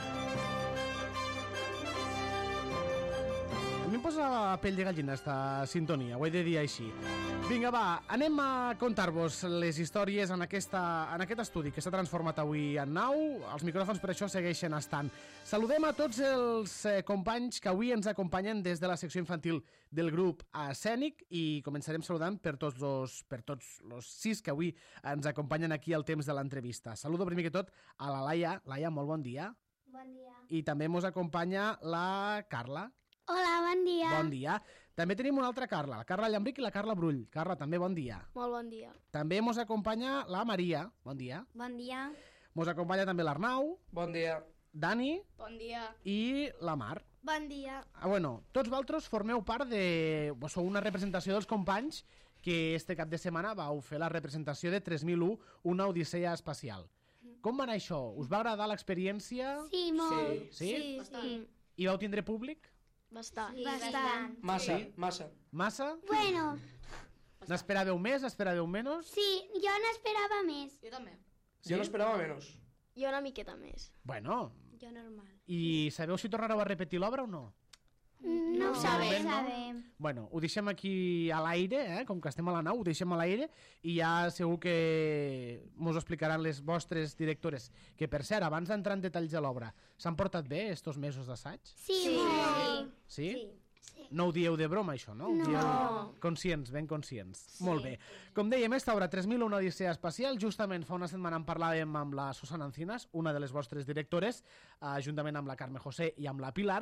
A mi em posa la pell de gallina esta sintonia, ho he de dir així. Vinga, va, anem a contar-vos les històries en, aquesta, en aquest estudi que s'ha transformat avui en nau. Els micròfons per això segueixen estant. Saludem a tots els eh, companys que avui ens acompanyen des de la secció infantil del grup escènic i començarem saludant per tots los, per tots los sis que avui ens acompanyen aquí al temps de l'entrevista. Saludo primer que tot a la Laia. Laia, molt bon dia. Bon dia. I també mos acompanya la Carla. Hola, bon dia. Bon dia. També tenim una altra Carla, la Carla Llambric i la Carla Brull. Carla, també bon dia. Molt bon dia. També mos acompanya la Maria. Bon dia. Bon dia. Mos acompanya també l'Arnau. Bon dia. Dani. Bon dia. I la Mar. Bon dia. Ah, bueno, tots vosaltres formeu part de... Sou una representació dels companys que este cap de setmana vau fer la representació de tres mil u, una odissea espacial. Com va anar això? Us va agradar l'experiència? Sí, molt. Sí? Sí, sí. I vau tindre públic? Bastant. Sí, bastant. Massa, sí? massa. Massa? Bueno. N'esperàveu més? N'esperàveu menys? Sí, jo n'esperava més. Jo també. Sí? Jo n'esperava menys. Jo una miqueta més. Bueno. Jo normal. I sabeu si tornareu a repetir l'obra o no? No ho sabem. No? Bueno, ho deixem aquí a l'aire, eh? Com que estem a la nau, ho deixem a l'aire i ja segur que mos ho explicaran les vostres directores. Que, per cert, abans d'entrar en detalls de l'obra, s'han portat bé estos mesos d'assaig? Sí, sí. Sí? Sí. Sí. No ho dieu de broma, això, no? Ho No. dieu conscients, ben conscients. Sí. Molt bé. Com dèiem, esta obra, tres mil una odissea espacial, justament fa una setmana en parlàvem amb la Susana Encinas, una de les vostres directores, eh, juntament amb la Carme José i amb la Pilar,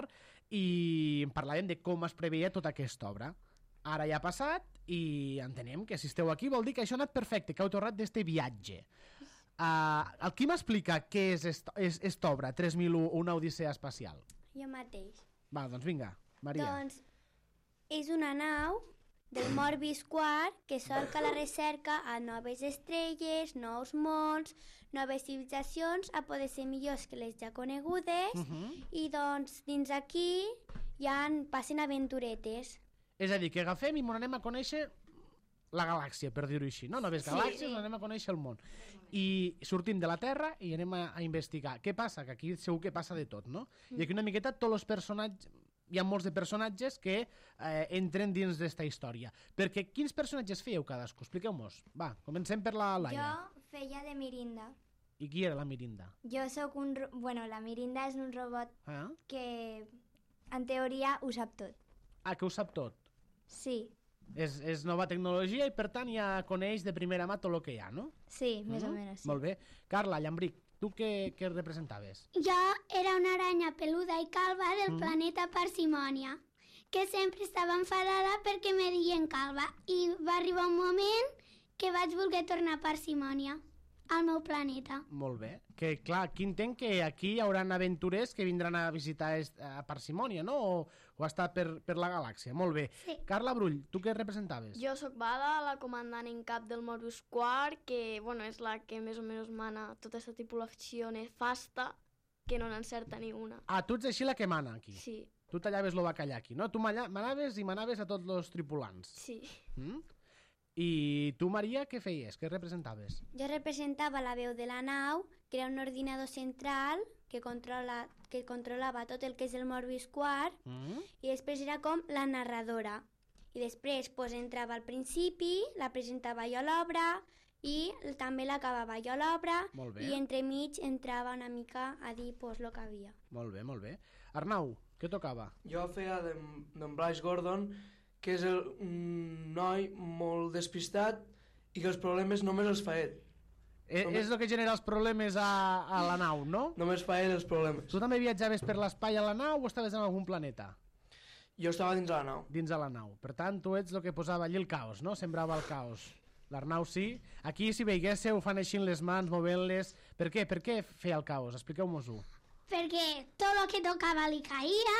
i en parlàvem de com es preveia tota aquesta obra. Ara ja ha passat i entenem que si esteu aquí vol dir que això ha anat perfecte, que heu tornat d'este viatge. Uh, el qui m'explica què és esta, és, esta obra, tres mil una odissea espacial? Jo mateix. Va, doncs vinga, Maria. Doncs és una nau del Morbis quart que solca la recerca a noves estrelles, nous mons, noves civilitzacions, a poder ser millors que les ja conegudes, Uh -huh. i doncs dins aquí ja passen aventuretes. És a dir, que agafem i m'on anem a conèixer la galàxia, per dir-ho així, no? Noves Sí. galàxies, anem a conèixer el món. I sortim de la Terra i anem a, a investigar. Què passa? Que aquí segur que passa de tot, no? I aquí una miqueta tots els personatges... Hi ha molts de personatges que eh, entren dins d'esta història. Perquè quins personatges fèieu cadascú? Expliqueu-mos. Va, comencem per la Laia. Jo feia de Mirinda. I qui era la Mirinda? Jo sóc un... ro- Bueno, la Mirinda és un robot Ah, que, en teoria, ho sap tot. ah que ho sap tot. Sí, És, és nova tecnologia i, per tant, ja coneix de primera mà tot el que hi ha, no? sí, més Mhm. o menys, sí. Molt bé. Carla, Llambric, tu què, què representaves? Jo era una aranya peluda i calva del Mm. planeta Parsimònia, que sempre estava enfadada perquè me deien calva, i va arribar un moment que vaig voler tornar a Parsimònia, al meu planeta. Molt bé. Que, clar, aquí entenc que aquí hi haurà aventurers que vindran a visitar est, a Parsimònia, no? O, o a estar per, per la galàxia. Molt bé. Sí. Carla Brull, tu què representaves? Jo sóc Bada, la comandant en cap del Morbus quart, que bueno, és la que més o menys mana tota aquesta tripulació nefasta, que no n'encerta ni una. Ah, tu ets així la que mana aquí. Sí, Tu tallaves lo bacallà aquí, no? Tu malla- manaves i manaves a tots els tripulants. sí. Mm? I tu, Maria, què feies? Què representaves? Jo representava la veu de la nau, que era un ordinador central que, controla, que controlava tot el que és el Morbis quart, Mm? i després era com la narradora. I després pues, entrava al principi, la presentava jo a l'obra, i també l'acabava jo a l'obra, Molt bé. i entremig entrava una mica a dir pues, el que havia. Molt bé, molt bé. Arnau, què tocava? Jo feia d'en d'en Bryce Gordon, que és el, un noi molt despistat i que els problemes només els fa ell. Eh, Només- és el que genera els problemes a, a la nau, no? Només fa ell els problemes. Tu també viatjaves per l'espai a la nau o estaves en algun planeta? Jo estava dins de la nau. Dins de la nau. Per tant, tu ets el que posava allí el caos, no? Sembrava el caos. L'Arnau sí. Aquí, si veiéssiu, fan així les mans, movent-les... Per què? Per què feia el caos? Expliqueu-mos-ho. Perquè tot el que tocava li caïa.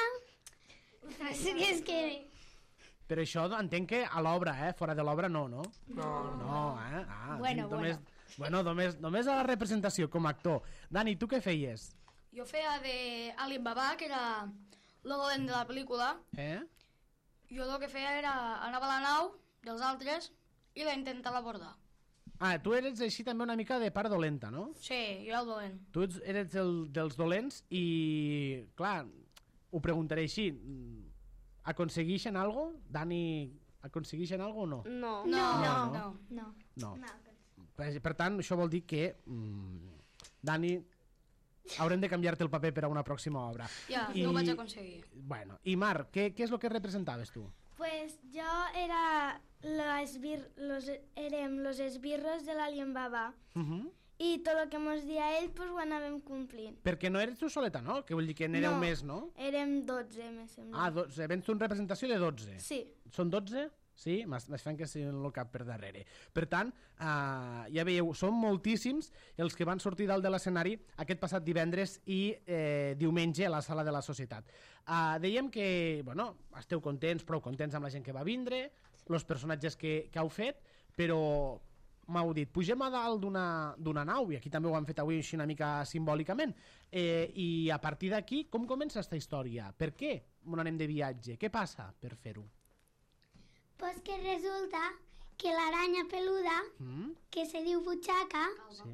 És que... Però això entenc que a l'obra, eh? Fora de l'obra no, no? No, No, eh? Ah, Bueno, només, bueno. Només, només a la representació, com a actor. Dani, tu què feies? Jo feia de Ali Baba, que era el dolent de la pel·lícula. Eh? Jo el que feia era anava a la nau dels altres i la intentava abordar. Ah, tu eres així també una mica de part dolenta, no? Sí, jo era el dolent. Tu ets, eres el, dels dolents i, clar, ho preguntaré així. Aconsegueixen algo? Dani, aconsegueixen algo o no? No. No, no, no. no. No. Per, per tant, això vol dir que, mm, Dani, haurem de canviar-te el paper per a una pròxima obra. Ja, no ho vaig aconseguir. Bueno, i Marc, què, què és el que representaves tu? Pues jo era l'esbir, los, érem los esbirros de l'Alien Baba Uh -huh. i tot el que mos dia ell pues, ho anàvem complint. Perquè no eres tu soleta, no? Que vull dir que n'éreu No. més, no? Érem dotze, me sembla. Ah, dotze. Vens tu en representació de dotze. Sí. Són dotze? Sí? M'es fan que sigui el cap per darrere. Per tant, uh, ja veieu, són moltíssims els que van sortir dalt de l'escenari aquest passat divendres i eh, diumenge a la Sala de la Societat. Uh, dèiem que, bueno, esteu contents, prou contents amb la gent que va vindre, els personatges que, que heu fet, però m'heu dit, pugem a dalt d'una nau, i aquí també ho han fet avui així una mica simbòlicament, eh, i a partir d'aquí, com comença aquesta història? Per què on anem de viatge? Què passa per fer-ho? Pues que resulta que l'aranya peluda, Mm? que se diu butxaca, Sí.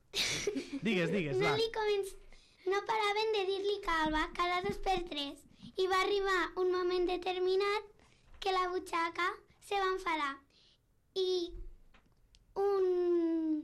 digues, digues, no, va. li començ... no paraven de dir-li calva cada dos per tres. I va arribar un moment determinat que la butxaca se va enfadar i un,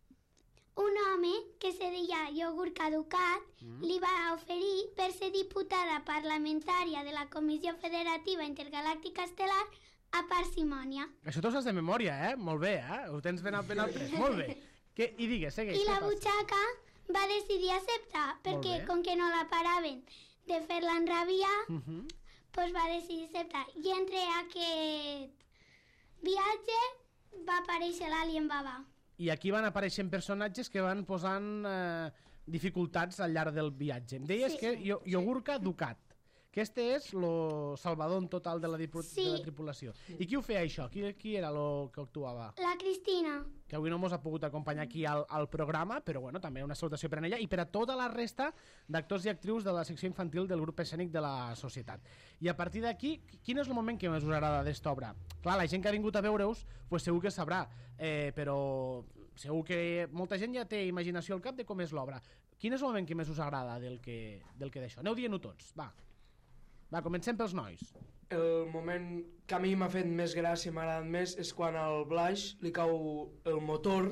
un home que se deia Iogurt Caducat mm. li va oferir per ser diputada parlamentària de la Comissió Federativa Intergalàctica Estel·lar a Parsimònia. Això t'ho saps de memòria, eh? Molt bé, eh? Ho tens ben, ben après. Molt bé. Que, I digues, segueix. I la butxaca va decidir acceptar, perquè com que no la paraven de fer-la enrabiar, uh -huh. pues va decidir acceptar. I entre aquest viatge va aparèixer l'Alien Baba. I aquí van apareixent personatges que van posant eh, dificultats al llarg del viatge. Em deies sí, que sí, Iogurt Caducat. Aquest és el salvador en total de la, sí. de la tripulació. I qui ho feia això? Qui, qui era el que actuava? La Cristina. Que avui no ens ha pogut acompanyar aquí al, al programa, però bueno, també una salutació per a ella i per a tota la resta d'actors i actrius de la secció infantil del grup escènic de la societat. I a partir d'aquí, quin és el moment que més us agrada d'esta obra? Clar, la gent que ha vingut a veure-us pues segur que sabrà, eh, però segur que molta gent ja té imaginació al cap de com és l'obra. Quin és el moment que més us agrada del que, del que d'això? Aneu dient-ho tots, va. Va, comencem pels nois. El moment que a mi m'ha fet més gràcia i m'ha agradat més és quan al Blaix li cau el motor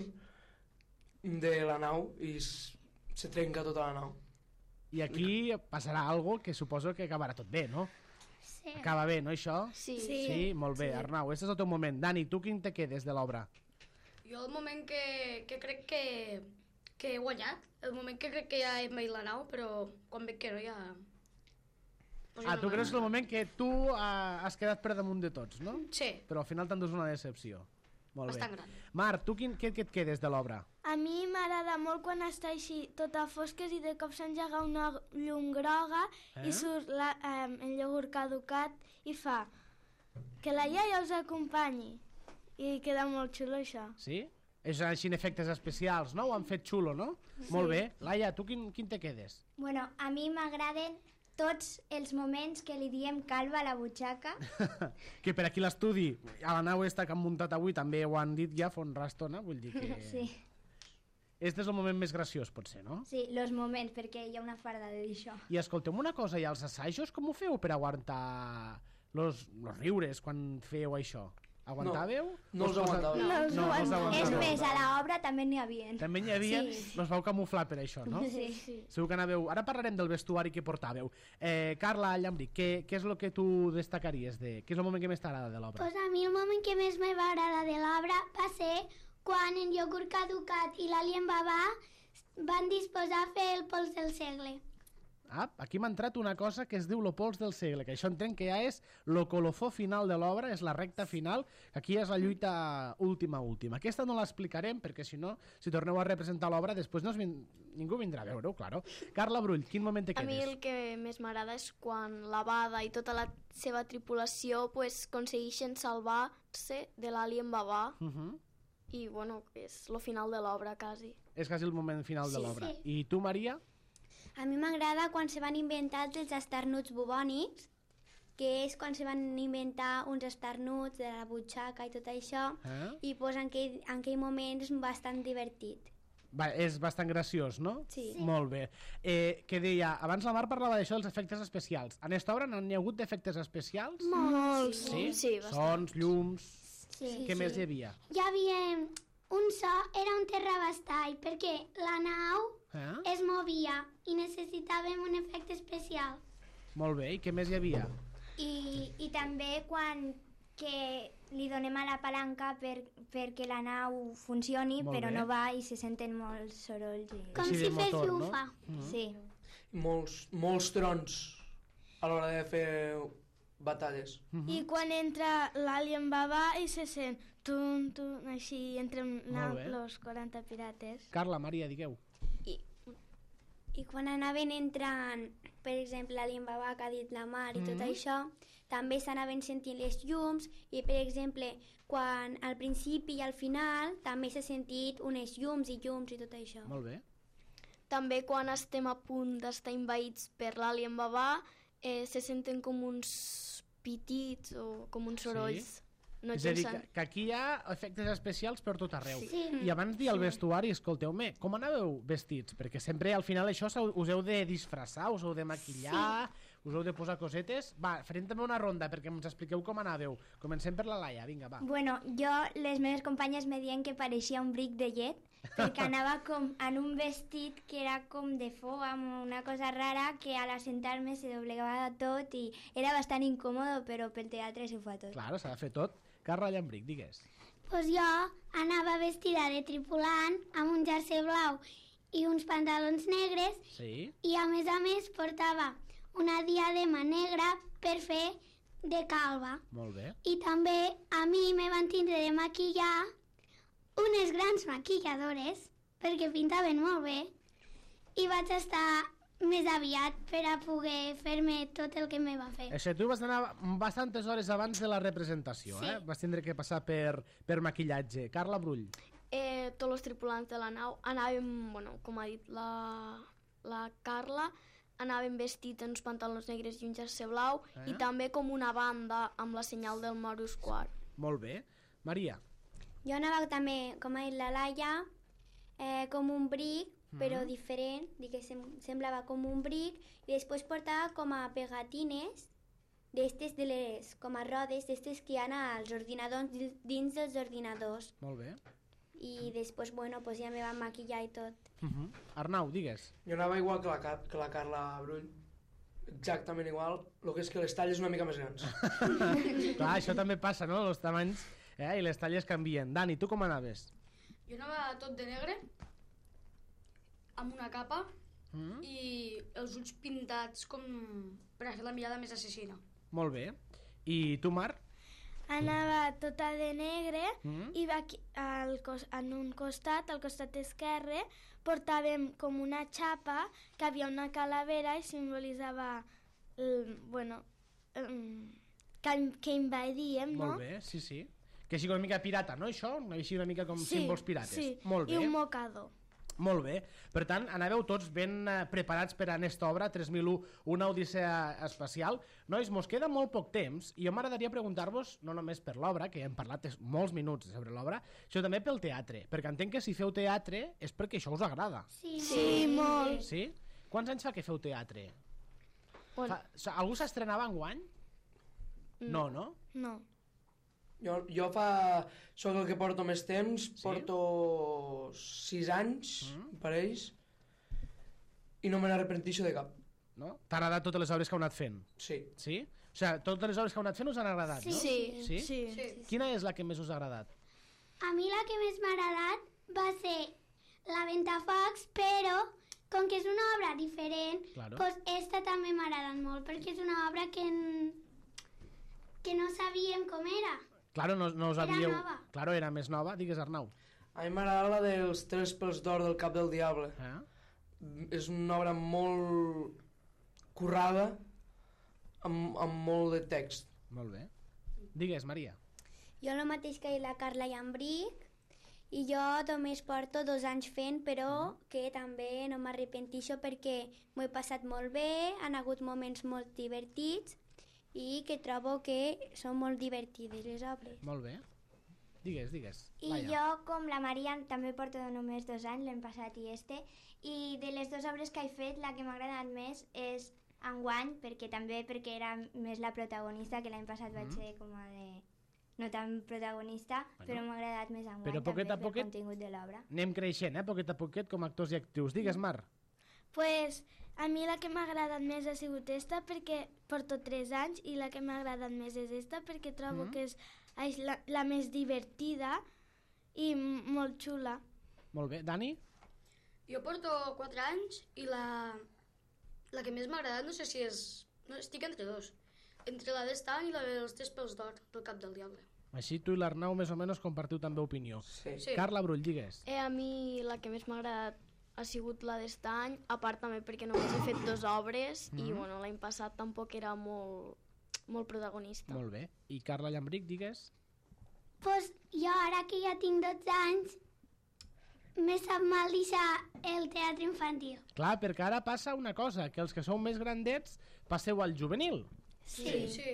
de la nau i se trenca tota la nau. I aquí passarà algo que suposo que acabarà tot bé, no? Sí. Acaba bé, no, això? Sí. Sí, sí molt bé, sí. Arnau, aquest és el teu moment. Dani, tu quin te quedes de l'obra? Jo el moment que, que crec que, que he guanyat, el moment que crec que ja he envaït la nau, però quan veig que no ja... Pues ah, tu creus que el moment que tu uh, has quedat per damunt de tots, no? Sí. Però al final t'endús una decepció. Molt Bastant bé. gran. Marc, tu quin, què, què et quedes de l'obra? A mi m'agrada molt quan està així tot a fosques i de cop s'engega una llum groga eh? i surt la, eh, el iogurt caducat i fa que la iaia us acompanyi. I queda molt xulo això. Sí? És així en efectes especials, no? Ho han fet xulo, no? Sí. Molt bé. Laia, tu quin, quin te quedes? Bueno, a mi m'agraden tots els moments que li diem calva a la butxaca. Que per aquí l'estudi, a la nau esta que han muntat avui també ho han dit ja fa una estona, vull dir que... Sí. Este és el moment més graciós, potser, no? Sí, els moments, perquè hi ha una farda de dir això. I escolteu una cosa, i als assajos com ho feu per aguantar los, los riures quan feu això? Aguantàveu? No, no els aguantàveu. No, no, no els aguantàveu. És més, a l'obra també n'hi havia. També n'hi havia? Sí. Los vau camuflar per això, no? Sí, sí. Segur que anàveu... Ara parlarem del vestuari que portàveu. Eh, Carla Llambrí, què, què és el que tu destacaries? De... Què és el moment que més t'agrada de l'obra? Pues a mi el moment que més me va agradar de l'obra va ser quan en Iogurt Caducat i l'Alien Baba van disposar a fer el pols del segle. Ah, aquí m'ha entrat una cosa que es diu lo pols del segle, que això entenc que ja és lo colofó final de l'obra, és la recta final, que aquí és la lluita última, última. Aquesta no l'explicarem, perquè si no, si torneu a representar l'obra, després no vin... ningú vindrà a veure-ho, claro. Carla Brull, quin moment te quedes? A mi el que més m'agrada és quan l'Abada i tota la seva tripulació pues, aconsegueixen salvar-se de l'Alien Baba, uh -huh. i bueno, és lo final de l'obra, quasi. És quasi el moment final de sí, l'obra. Sí. I tu, Maria? A mi m'agrada quan se van inventar els esternuts bubònics, que és quan se van inventar uns esternuts de la butxaca i tot això, eh? I pues, en, aquell, en aquell moment és bastant divertit. Va, és bastant graciós, no? Sí. sí. Molt bé. Eh, que deia, abans la Mar parlava d'això dels efectes especials. En esta obra n'hi ha hagut d'efectes especials? Molts. Sí? Sí, bastant. Sons, llums... Sí. Què sí. més hi havia? Hi havia un so, era un terrabastall, perquè la nau eh? es movia i necessitàvem un efecte especial. Molt bé, i què més hi havia? I, i també quan que li donem a la palanca per, perquè la nau funcioni, Molt però bé. no va i se senten molts sorolls. I... Com si fes bufa. No? Sí. Molts, molts trons a l'hora de fer batalles. Uh-huh. I quan entra l'Alien Baba i se sent tum, tum, així entren els quaranta pirates. Carla, Maria, digueu. I, i quan anaven entrant, per exemple, l'Alien Baba que ha dit la Mar i tot Mm. això, també s'anaven sentint les llums i, per exemple, quan al principi i al final també s'ha sentit unes llums i llums i tot això. Molt bé. També quan estem a punt d'estar envaïts per l'Alien Baba, eh, se senten com uns pitits o com uns sorolls. Sí. No És a dir, que, que aquí hi ha efectes especials per tot arreu. Sí. I abans dir el vestuari, escolteu-me, com anàveu vestits? Perquè sempre al final això us heu de disfressar, us heu de maquillar, sí. us heu de posar cosetes. Va, farem també una ronda perquè ens expliqueu com anàveu. Comencem per la Laia, vinga, va. Bueno, jo, les meves companyes me diuen que pareixia un bric de llet, perquè anava com en un vestit que era com de foc, amb una cosa rara, que al assentar-me se doblegava tot i era bastant incòmode, però pel teatre s'ho fa tot. Clar, s'ha de fer tot. Carla Llambric, digues. Pues jo anava vestida de tripulant amb un jersei blau i uns pantalons negres Sí. i a més a més portava una diadema negra per fer de calva. Molt bé. I també a mi me van tindre de maquillar unes grans maquilladores perquè pintaven molt bé i vaig estar més aviat per a poder fer-me tot el que me va fer. Això, tu vas anar bastantes hores abans de la representació, Sí. eh? Vas tindre que passar per, per maquillatge. Carla Brull. Eh, tots els tripulants de la nau anàvem, bueno, com ha dit la, la Carla, anàvem vestits en uns pantalons negres i un jersei blau Eh? i també com una banda amb la senyal del Moro Square. Molt bé. Maria. Jo anava també, com ha dit la Laia, eh, com un bric, però Mhm. diferent, diguéssim, semblava com un bric, i després portava com a pegatines d'estes de les, com a rodes, d'estes que hi ha als ordinadors, dins dels ordinadors. Molt bé. I després, bueno, pues ja me van maquillar i tot. Uh -huh. Arnau, digues. Jo anava igual que la, Cap, que la Carla Brull, exactament igual, el que és que les talles una mica més grans. Clar, això també passa, no? Els tamanys eh? i les talles canvien. Dani, tu com anaves? Jo anava tot de negre, amb una capa Mm. i els ulls pintats com per a fer la mirada més assassina. Molt bé. I tu, Mar? Anava tota de negre Mm. i aquí, al cos, en un costat, al costat esquerre, portàvem com una xapa que havia una calavera i simbolitzava el, bueno, el, que, que invadíem, no? Molt bé, sí, sí. Que sigui una mica pirata, no, això? Així una mica com Sí, símbols pirates. sí, Molt bé. i un mocador. Molt bé. Per tant, anàveu tots ben eh, preparats per a aquesta obra, tres mil u, una odissea espacial. Nois, mos queda molt poc temps i jo m'agradaria preguntar-vos, no només per l'obra, que hem parlat molts minuts sobre l'obra, sinó també pel teatre, perquè entenc que si feu teatre és perquè això us agrada. Sí, Sí, molt. Sí? Quants anys fa que feu teatre? Bueno. Fa, sa- algú s'estrenava enguany? No, no? No. Jo, jo fa... Soc el que porto més temps, sí? porto sis anys, mm. pareix, i no me n'arrepentixo de cap. No? T'han agradat totes les obres que heu anat fent? Sí. Sí? O sigui, totes les obres que heu anat fent us han agradat, Sí. no? Sí. Sí? Sí. Sí. Quina és la que més us ha agradat? A mi la que més m'ha agradat va ser la Ventafocs, però com que és una obra diferent, Claro. pues esta també m'ha agradat molt, perquè és una obra que, n- que no sabíem com era. Claro, no, no us Era havíeu... nova. Claro, era més nova. Digues, Arnau. A mi m'agrada la dels Tres pels d'or del Cap del Diable. Eh? És una obra molt currada, amb, amb molt de text. Molt bé. Digues, Maria. Jo el mateix que la Carla Llambric, i jo només porto dos anys fent, però que també no m'arrepentixo perquè m'ho he passat molt bé, han hagut moments molt divertits i que trobo que són molt divertides les obres. Molt bé. Digues, digues. I Laia. jo, com la Maria, també porto només dos anys, l'hem passat i este, i de les dues obres que he fet, la que m'ha agradat més és Enguany, perquè també perquè era més la protagonista, que l'any passat vaig Mm. ser com a de... no tan protagonista, Bueno. però m'ha agradat més Enguany, Però poquet a també poquet- pel contingut de l'obra. Anem creixent, eh? Poquet a poquet, com a actors i actrius. Digues, Mar. Pues a mi la que m'ha agradat més ha sigut esta perquè porto tres anys i la que m'ha agradat més és esta perquè trobo Mm. que és, és la, la més divertida i m- molt xula. Molt bé. Dani? Jo porto quatre anys i la, la que més m'ha agradat, no sé si és... No, estic entre dos. Entre la d'estan i la dels Tres pels d'or del Cap del Diable. Així tu i l'Arnau més o menys compartiu també opinió. Sí. Sí. Carla Brull, digues. Eh, a mi la que més m'ha agradat ha sigut la d'estany, a part també perquè només he fet dues obres i Mhm. bueno, l'any passat tampoc era molt, molt protagonista. Molt bé. I Carla Llambric, digues. Pues jo, ara que ja tinc dotze anys, me sap mal deixar el teatre infantil. Clar, perquè ara passa una cosa, que els que sou més grandets passeu al juvenil. Sí. Sí.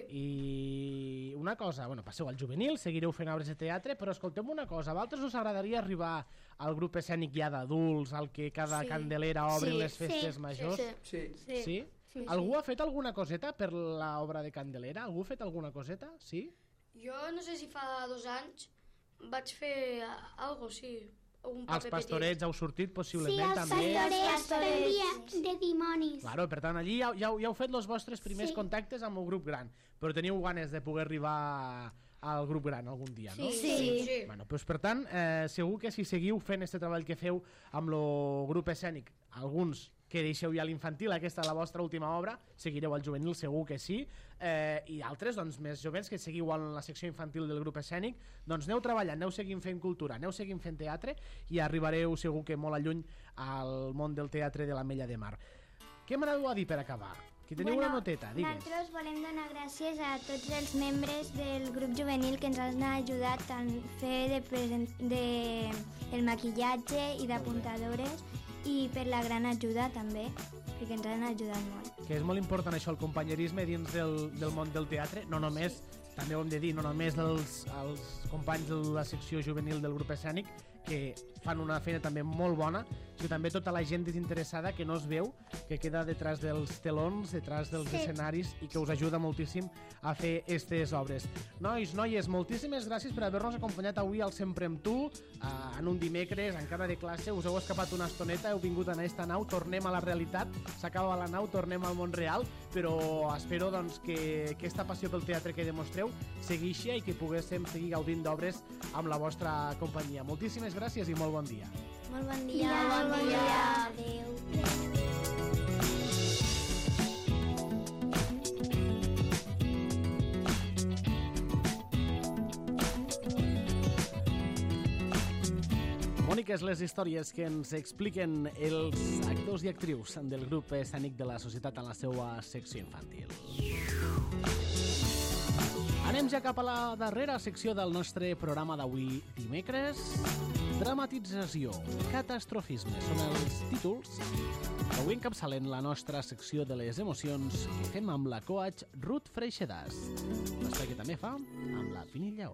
I una cosa, bueno, passeu al juvenil, seguireu fent obres de teatre, però escolteu una cosa, a vosaltres us agradaria arribar al grup escènic ja d'adults, al que cada Sí. candelera obren Sí. les festes Sí. majors? Sí. Sí. Sí. Sí? Sí. Algú ha fet alguna coseta per l'obra de Candelera? Algú ha fet alguna coseta? Sí? Jo no sé si fa dos anys vaig fer algo, sí. Un paper Els pastorets heu sortit possiblement sí, els també? pastorets, pastorets de dimonis. Claro, per tant, allí ja, ja, ja heu fet els vostres primers Sí. contactes amb el grup gran, però teniu ganes de poder arribar al grup gran algun dia, no? Sí. Sí. Sí. Bueno, doncs, per tant, eh, segur que si seguiu fent aquest treball que feu amb el grup escènic, alguns que deixeu ja l'infantil, aquesta la vostra última obra, seguireu al juvenil, segur que sí, eh, i altres, doncs, més jovents que seguiu en la secció infantil del grup escènic, doncs aneu treballant, aneu seguint fent cultura, aneu seguint fent teatre i arribareu segur que molt lluny al món del teatre de l'Ametlla de Mar. Què m'aneu a dir per acabar? Que teniu Bueno, una noteta, digues. Nosaltres volem donar gràcies a tots els membres del grup juvenil que ens han ajudat a fer de, present, de el maquillatge i d'apuntadores i per la gran ajuda també, perquè ens han ajudat molt. Que és molt important això, el companyerisme dins del, del món del teatre, no només, també ho hem de dir, no només els, els companys de la secció juvenil del grup escènic, que fan una feina també molt bona, sinó també tota la gent desinteressada que no es veu, que queda detrás dels telons, detrás dels sí. escenaris i que us ajuda moltíssim a fer aquestes obres. Nois, noies, moltíssimes gràcies per haver-nos acompanyat avui al Sempre amb tu, eh, en un dimecres, encara de classe, us heu escapat una estoneta, heu vingut en aquesta nau, tornem a la realitat, s'acaba la nau, tornem al món real, però espero doncs, que aquesta passió pel teatre que demostreu segueixi i que poguéssim seguir gaudint d'obres amb la vostra companyia. Moltíssimes gràcies i molt bon dia. Molt bon dia. Molt bon dia. Adéu. Boniques les històries que ens expliquen els actors i actrius del grup escènic de la societat en la seva secció infantil. Anem ja cap a la darrera secció del nostre programa d'avui dimecres. Dramatització, catastrofisme són els títols que avui encapçalen la nostra secció de les emocions que fem amb la coach Ruth Freixedas. L'espai que també fa amb la Fini Lleó.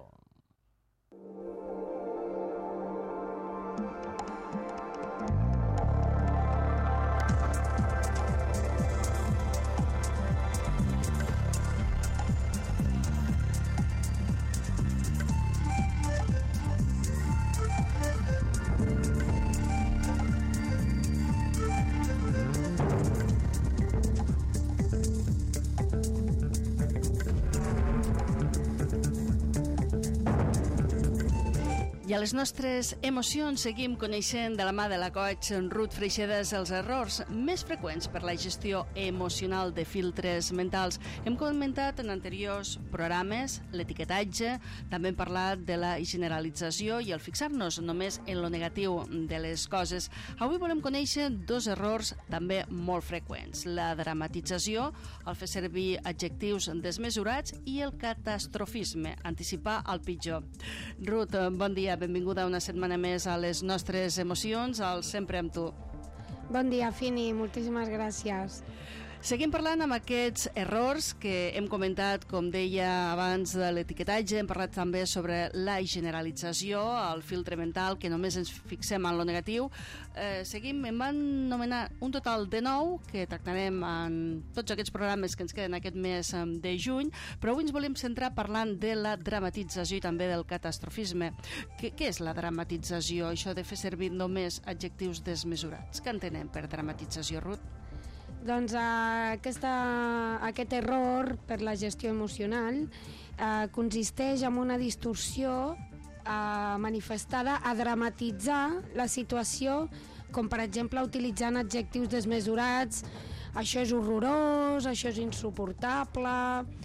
I a les nostres emocions seguim coneixent de la mà de la coach Ruth Freixedas els errors més freqüents per la gestió emocional de filtres mentals. Hem comentat en anteriors programes l'etiquetatge, també hem parlat de la generalització i el fixar-nos només en lo negatiu de les coses. Avui volem conèixer dos errors també molt freqüents: la dramatització, el fer servir adjectius desmesurats, i el catastrofisme, anticipar el pitjor. Ruth, bon dia. Benvinguda una setmana més a les nostres emocions, al Sempre amb tu. Bon dia, Fini, moltíssimes gràcies. Seguim parlant amb aquests errors que hem comentat, com deia abans, de l'etiquetatge. Hem parlat també sobre la generalització, el filtre mental, que només ens fixem en lo negatiu. Eh, seguim, em van nomenar un total de nou que tractarem en tots aquests programes que ens queden aquest mes de juny, però avui ens volem centrar parlant de la dramatització i també del catastrofisme. Què, què és la dramatització, això de fer servir només adjectius desmesurats? Què entenem per dramatització, Ruth? Doncs eh, aquesta, aquest error per la gestió emocional eh, consisteix en una distorsió eh, manifestada a dramatitzar la situació, com per exemple utilitzant adjectius desmesurats. Això és horrorós, això és insuportable,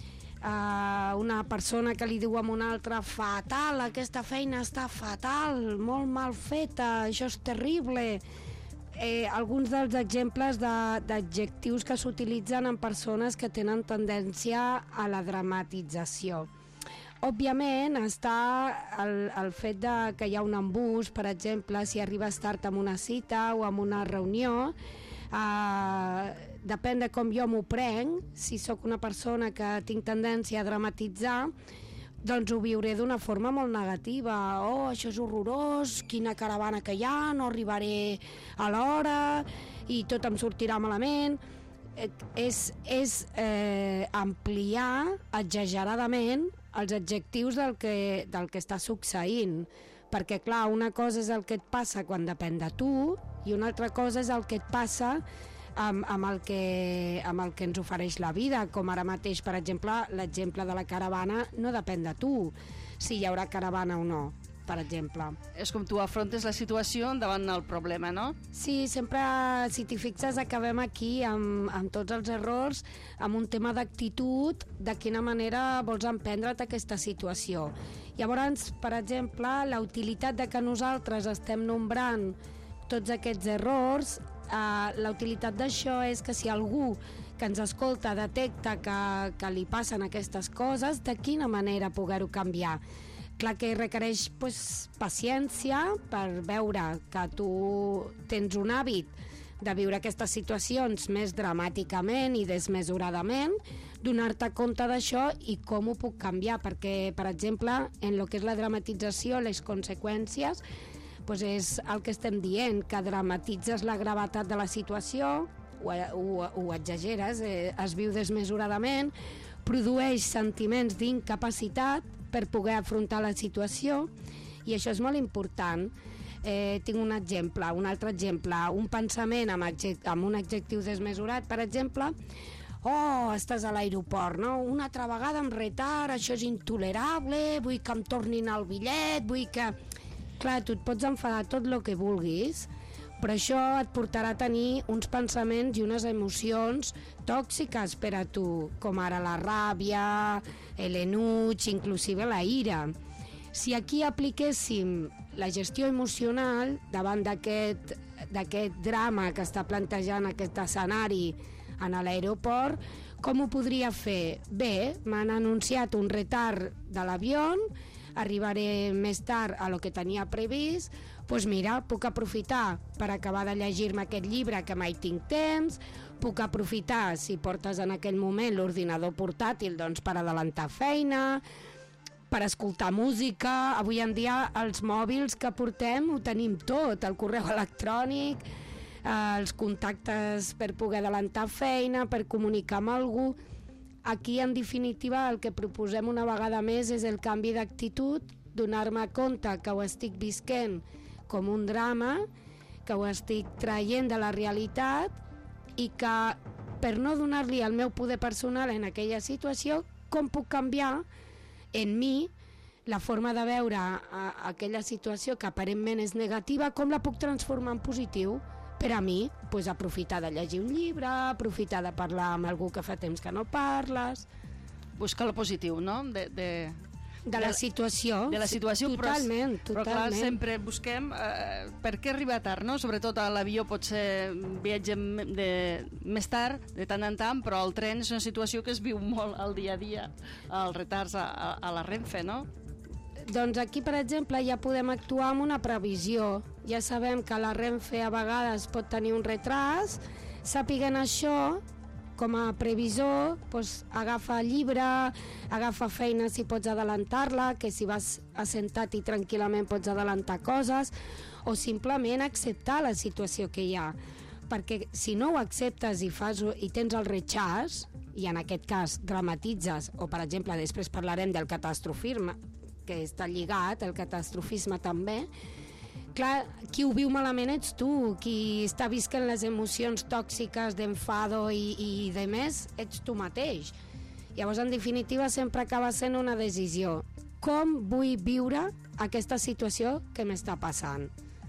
eh, una persona que li diu a una altra fatal, aquesta feina està fatal, molt mal feta, això és terrible. Eh, alguns dels exemples d'adjectius que s'utilitzen en persones que tenen tendència a la dramatització. Òbviament està el, el fet de que hi ha un embús, per exemple, si arribes tard en una cita o en una reunió, eh, depèn de com jo m'ho prenc. Si sóc una persona que tinc tendència a dramatitzar, doncs ho viuré d'una forma molt negativa. Oh, això és horrorós, quina caravana que hi ha, no arribaré a l'hora i tot em sortirà malament. és, és eh, ampliar exageradament els adjectius del que, del que està succeint, perquè clar, una cosa és el que et passa quan depèn de tu i una altra cosa és el que et passa amb, amb, el que, amb el que ens ofereix la vida, com ara mateix, per exemple, l'exemple de la caravana no depèn de tu, si hi haurà caravana o no, per exemple. És com tu afrontes la situació davant el problema, no? Sí, sempre, si t'hi fixes, acabem aquí amb, amb tots els errors, amb un tema d'actitud, de quina manera vols emprendre't aquesta situació. Llavors, per exemple, la utilitat de que nosaltres estem nombrant tots aquests errors, eh, la utilitat d'això és que si algú que ens escolta detecta que, que li passen aquestes coses, de quina manera poder-ho canviar. Clar que requereix pues, paciència per veure que tu tens un hàbit de viure aquestes situacions més dramàticament i desmesuradament, donar-te compte d'això i com ho puc canviar, perquè, per exemple, en el que és la dramatització, les conseqüències, pues és el que estem dient, que dramatitzes la gravetat de la situació, ho, ho, ho exageres, eh, es viu desmesuradament, produeix sentiments d'incapacitat per poder afrontar la situació, i això és molt important. Eh, tinc un exemple, un altre exemple, un pensament amb, adject amb un adjectiu desmesurat, per exemple, oh, estàs a l'aeroport, no? Una altra vegada amb retard, això és intolerable, vull que em tornin el bitllet, vull que... Clar, tu et pots enfadar tot el que vulguis, però això et portarà a tenir uns pensaments i unes emocions tòxiques per a tu, com ara la ràbia, l'enuig, inclusive la ira. Si aquí apliquéssim la gestió emocional davant d'aquest d'aquest drama que està plantejant aquest escenari en l'aeroport, com ho podria fer? Bé, m'han anunciat un retard de l'avió, arribaré més tard a lo que tenia previst, doncs mira, puc aprofitar per acabar de llegir-me aquest llibre que mai tinc temps, puc aprofitar, si portes en aquell moment l'ordinador portàtil, doncs per adelantar feina, per escoltar música. Avui en dia els mòbils que portem ho tenim tot, el correu electrònic, eh, els contactes per poder adelantar feina, per comunicar amb algú. Aquí, en definitiva, el que proposem una vegada més és el canvi d'actitud, donar-me compte que ho estic visquent com un drama, que ho estic traient de la realitat i que, per no donar-li el meu poder personal en aquella situació, com puc canviar en mi la forma de veure a, a aquella situació que aparentment és negativa, com la puc transformar en positiu. Per a mi, pues, aprofitar de llegir un llibre, aprofitar de parlar amb algú que fa temps que no parles. Buscar el positiu, no? De, de, de la situació. De la situació, totalment, però, totalment. Però clar, sempre busquem eh, per què arribar tard, no? Sobretot a l'avió potser viatgem de, més tard, de tant en tant, però el tren és una situació que es viu molt al dia a dia, els retards a, a, a la Renfe, no? Doncs aquí, per exemple, ja podem actuar amb una previsió. Ja sabem que la Renfe a vegades pot tenir un retras. Sàpiguen això, com a previsor, doncs, agafa llibre, agafa feina si pots adelantar-la, que si vas assentat i tranquil·lament pots adelantar coses, o simplement acceptar la situació que hi ha. Perquè si no ho acceptes i, fas, i tens el rechaç, i en aquest cas dramatitzes, o per exemple després parlarem del catastrofisme, que està lligat, el catastrofisme també, clar, qui ho viu malament ets tu, qui està visquent les emocions tòxiques d'enfado i, i de més, ets tu mateix. Llavors, en definitiva, sempre acaba sent una decisió. Com vull viure aquesta situació que m'està passant?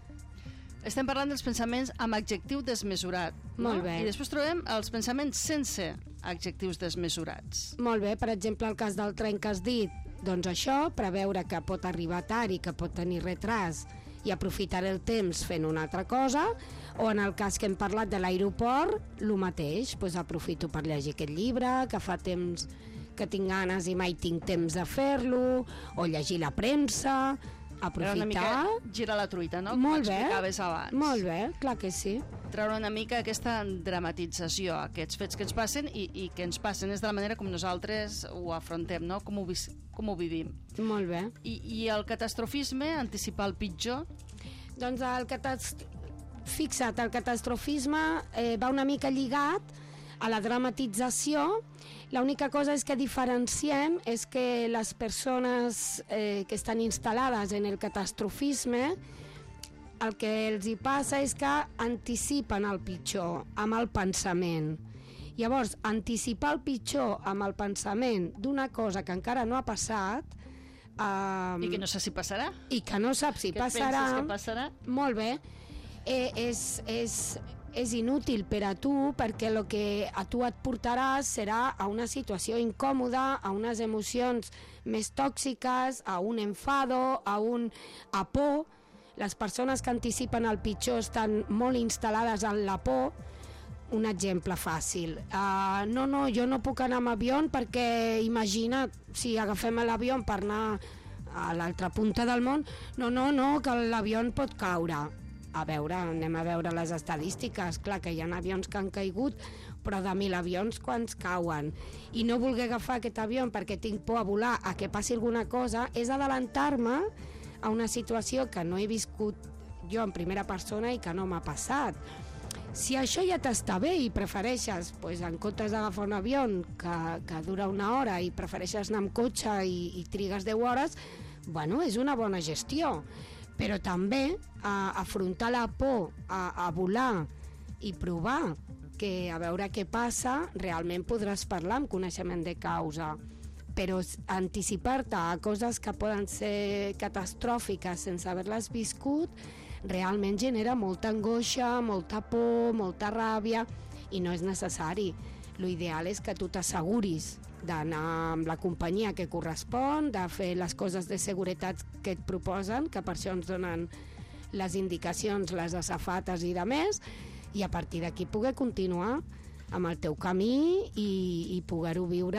Estem parlant dels pensaments amb adjectiu desmesurat. No? Molt bé. I després trobem els pensaments sense adjectius desmesurats. Molt bé, per exemple, el cas del tren que has dit, doncs això, preveure que pot arribar tard i que pot tenir retras i aprofitar el temps fent una altra cosa, o en el cas que hem parlat de l'aeroport, el mateix, doncs aprofito per llegir aquest llibre, que fa temps que tinc ganes i mai tinc temps de fer-lo, o llegir la premsa, aprofitar... Era una mica girar la truita, no? Molt Com bé, explicaves abans. molt bé, clar que sí. Treure una mica aquesta dramatització, aquests fets que ens passen i, i que ens passen és de la manera com nosaltres ho afrontem, no? Com ho, com ho vivim. Molt bé. I, i el catastrofisme, anticipar el pitjor? Doncs el catast... fixa't, el catastrofisme eh, va una mica lligat a la dramatització, l'única cosa és que diferenciem és que les persones eh, que estan instal·lades en el catastrofisme, el que els hi passa és que anticipen el pitjor amb el pensament. Llavors, anticipar el pitjor amb el pensament d'una cosa que encara no ha passat... Um, I que no sé si passarà. I que no sap si Què passarà. penses que passarà? Molt bé. Eh, és, és, és inútil per a tu, perquè el que a tu et portaràs serà a una situació incòmoda, a unes emocions més tòxiques, a un enfado, a un a por. Les persones que anticipen el pitjor estan molt instal·lades en la por. Un exemple fàcil. Uh, no, no, jo no puc anar amb avió perquè imagina si agafem l'avió per anar a l'altra punta del món. No, no, no, que l'avió pot caure. A veure, anem a veure les estadístiques. Clar que hi ha avions que han caigut, però de mil avions quants cauen. I no voler agafar aquest avió perquè tinc por a volar, a que passi alguna cosa, és adelantar-me a una situació que no he viscut jo en primera persona i que no m'ha passat. Si això ja t'està bé i prefereixes, pues, en comptes d'agafar un avió que, que dura una hora i prefereixes anar amb cotxe i, i trigues deu hores, bueno, és una bona gestió. Però també a, afrontar la por a, a volar i provar que a veure què passa, realment podràs parlar amb coneixement de causa. Però anticipar-te a coses que poden ser catastròfiques sense haver-les viscut realment genera molta angoixa, molta por, molta ràbia, i no és necessari. L'ideal és que tu t'asseguris d'anar amb la companyia que correspon, de fer les coses de seguretat que et proposen, que per això ens donen les indicacions, les asafates i de més, i a partir d'aquí poder continuar amb el teu camí i, i poder-ho viure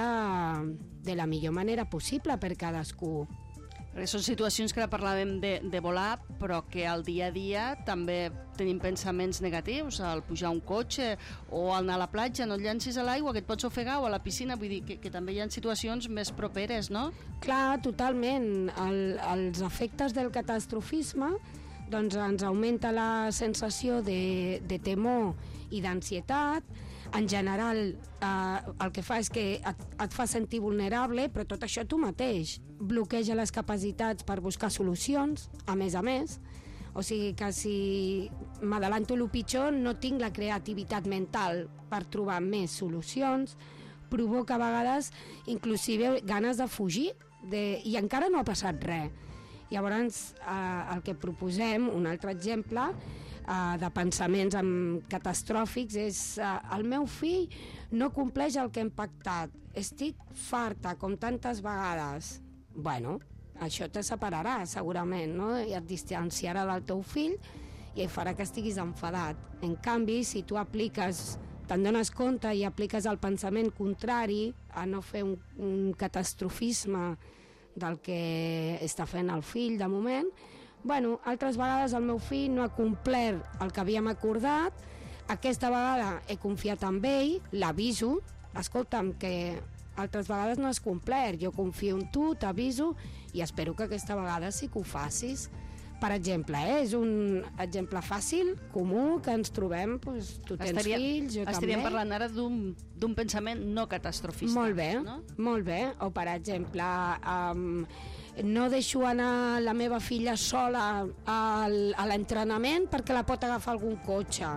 de la millor manera possible per cadascú. Perquè són situacions que ara parlàvem de, de volar, però que al dia a dia també tenim pensaments negatius, al pujar un cotxe o al anar a la platja, no et llancis a l'aigua, que et pots ofegar, o a la piscina, vull dir que, que també hi ha situacions més properes, no? Clar, totalment. El, els efectes del catastrofisme doncs ens augmenta la sensació de, de temor i d'ansietat. En general, eh, el que fa és que et, et fa sentir vulnerable, però tot això tu mateix bloqueja les capacitats per buscar solucions, a més a més. O sigui que si m'adalanto el pitjor, no tinc la creativitat mental per trobar més solucions, provoca a vegades inclusive ganes de fugir, de, i encara no ha passat res. Llavors, eh, el que proposem, un altre exemple, Uh, de pensaments amb catastròfics és uh, el meu fill no compleix el que hem pactat, estic farta com tantes vegades. Bueno, això te separarà segurament, no? I et distanciarà del teu fill i farà que estiguis enfadat. En canvi, si tu apliques, te'n dones compte i apliques el pensament contrari a no fer un, un catastrofisme del que està fent el fill de moment, bueno, altres vegades el meu fill no ha complert el que havíem acordat, aquesta vegada he confiat en ell, l'aviso, escolta'm, que altres vegades no has complert, jo confio en tu, t'aviso, i espero que aquesta vegada sí que ho facis. Per exemple, eh? És un exemple fàcil, comú, que ens trobem, doncs, tu tens Estaria, fills, jo també. Estaríem parlant ara d'un pensament no catastrofista. Molt bé, no? molt bé. O, per exemple, um, no deixo anar la meva filla sola al, a l'entrenament perquè la pot agafar algun cotxe.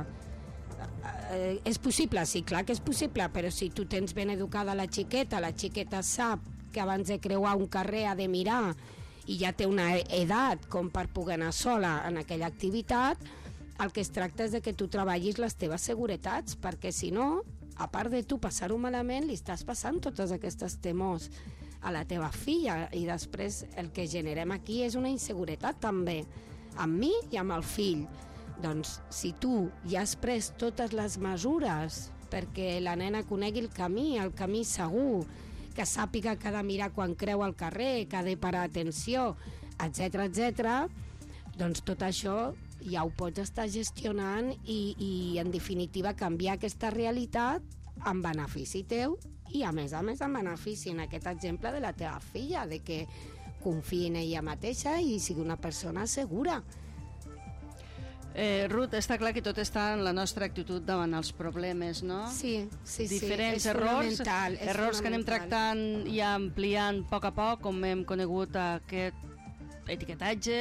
Eh, és possible? Sí, clar que és possible, però si tu tens ben educada la xiqueta, la xiqueta sap que abans de creuar un carrer ha de mirar i ja té una edat com per poder anar sola en aquella activitat, el que es tracta és de que tu treballis les teves seguretats, perquè si no, a part de tu passar-ho malament, li estàs passant totes aquestes temors a la teva filla, i després el que generem aquí és una inseguretat també, amb mi i amb el fill. Doncs si tu ja has pres totes les mesures perquè la nena conegui el camí, el camí segur, que sàpiga que ha de mirar quan creu al carrer, que ha de parar atenció, etcètera, etcètera, doncs tot això ja ho pots estar gestionant i, i en definitiva canviar aquesta realitat en benefici teu i a més a més en benefici, en aquest exemple de la teva filla, de que confiï en ella mateixa i sigui una persona segura. Eh, Ruth, està clar que tot està en la nostra actitud davant els problemes, no? Sí, sí, sí. Diferents és errors, fonamental, és errors que anem fonamental. tractant i ampliant a poc a poc, com hem conegut aquest etiquetatge.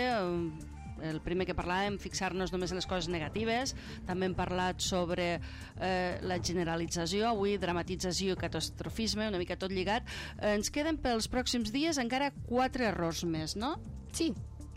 El primer que parlàvem, fixar-nos només en les coses negatives. També hem parlat sobre eh, la generalització, avui dramatització i catastrofisme, una mica tot lligat. Eh, ens queden pels pròxims dies encara quatre errors més, no? Sí,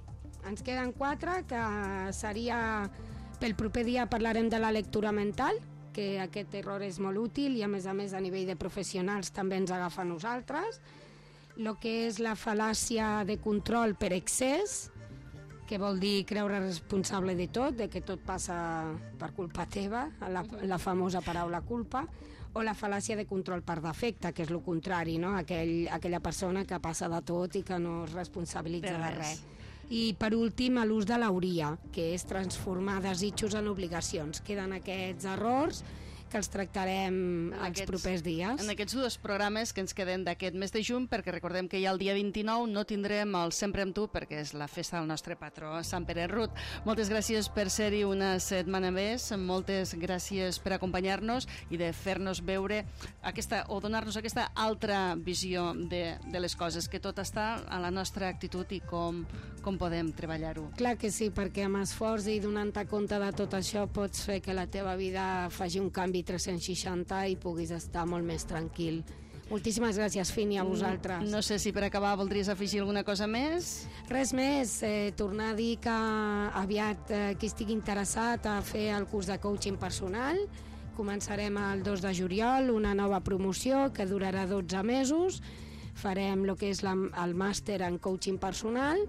ens queden quatre, que seria... Pel proper dia parlarem de la lectura mental, que aquest error és molt útil i a més a més a nivell de professionals també ens agafa a nosaltres. Lo que és la fal·làcia de control per excés, que vol dir creure responsable de tot, de que tot passa per culpa teva, la, la famosa paraula culpa, o la fal·làcia de control per defecte, que és el contrari, no? Aquell, aquella persona que passa de tot i que no es responsabilitza de, de res. I per últim, l'ús de l'hauria, que és transformar desitjos en obligacions. Queden aquests errors que els tractarem en els aquests, propers dies. En aquests dos programes que ens queden d'aquest mes de juny, perquè recordem que ja el dia vint-i-nou no tindrem el Sempre amb tu, perquè és la festa del nostre patró, Sant Pere. Ruth, moltes gràcies per ser-hi una setmana més, moltes gràcies per acompanyar-nos i de fer-nos veure aquesta, o donar-nos aquesta altra visió de, de les coses, que tot està a la nostra actitud i com, com podem treballar-ho. Clar que sí, perquè amb esforç i donant-te compte de tot això pots fer que la teva vida faci un canvi tres-cents seixanta i puguis estar molt més tranquil. Moltíssimes gràcies, Fini, a vosaltres. No sé si per acabar voldries afegir alguna cosa més? Res més, eh, tornar a dir que aviat eh, qui estigui interessat a fer el curs de coaching personal, començarem el dos de juliol, una nova promoció que durarà dotze mesos, farem el que és la, el màster en coaching personal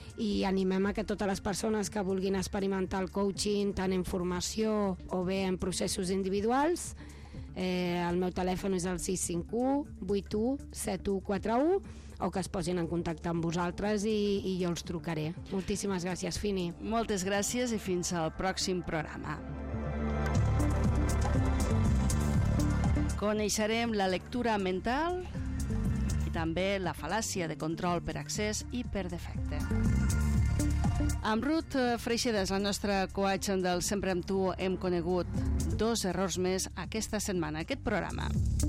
i animem a que totes les persones que vulguin experimentar el coaching tant en formació o bé en processos individuals, eh, el meu telèfon és el sis cinc u vuit u set u quatre u, o que es posin en contacte amb vosaltres i, i jo els trucaré. Moltíssimes gràcies, Fini. Moltes gràcies i fins al pròxim programa. Coneixerem la lectura mental i també la fal·làcia de control per accés i per defecte. Amb Ruth Freixedas, la nostra coach del Sempre amb tu, hem conegut dos errors més aquesta setmana, aquest programa.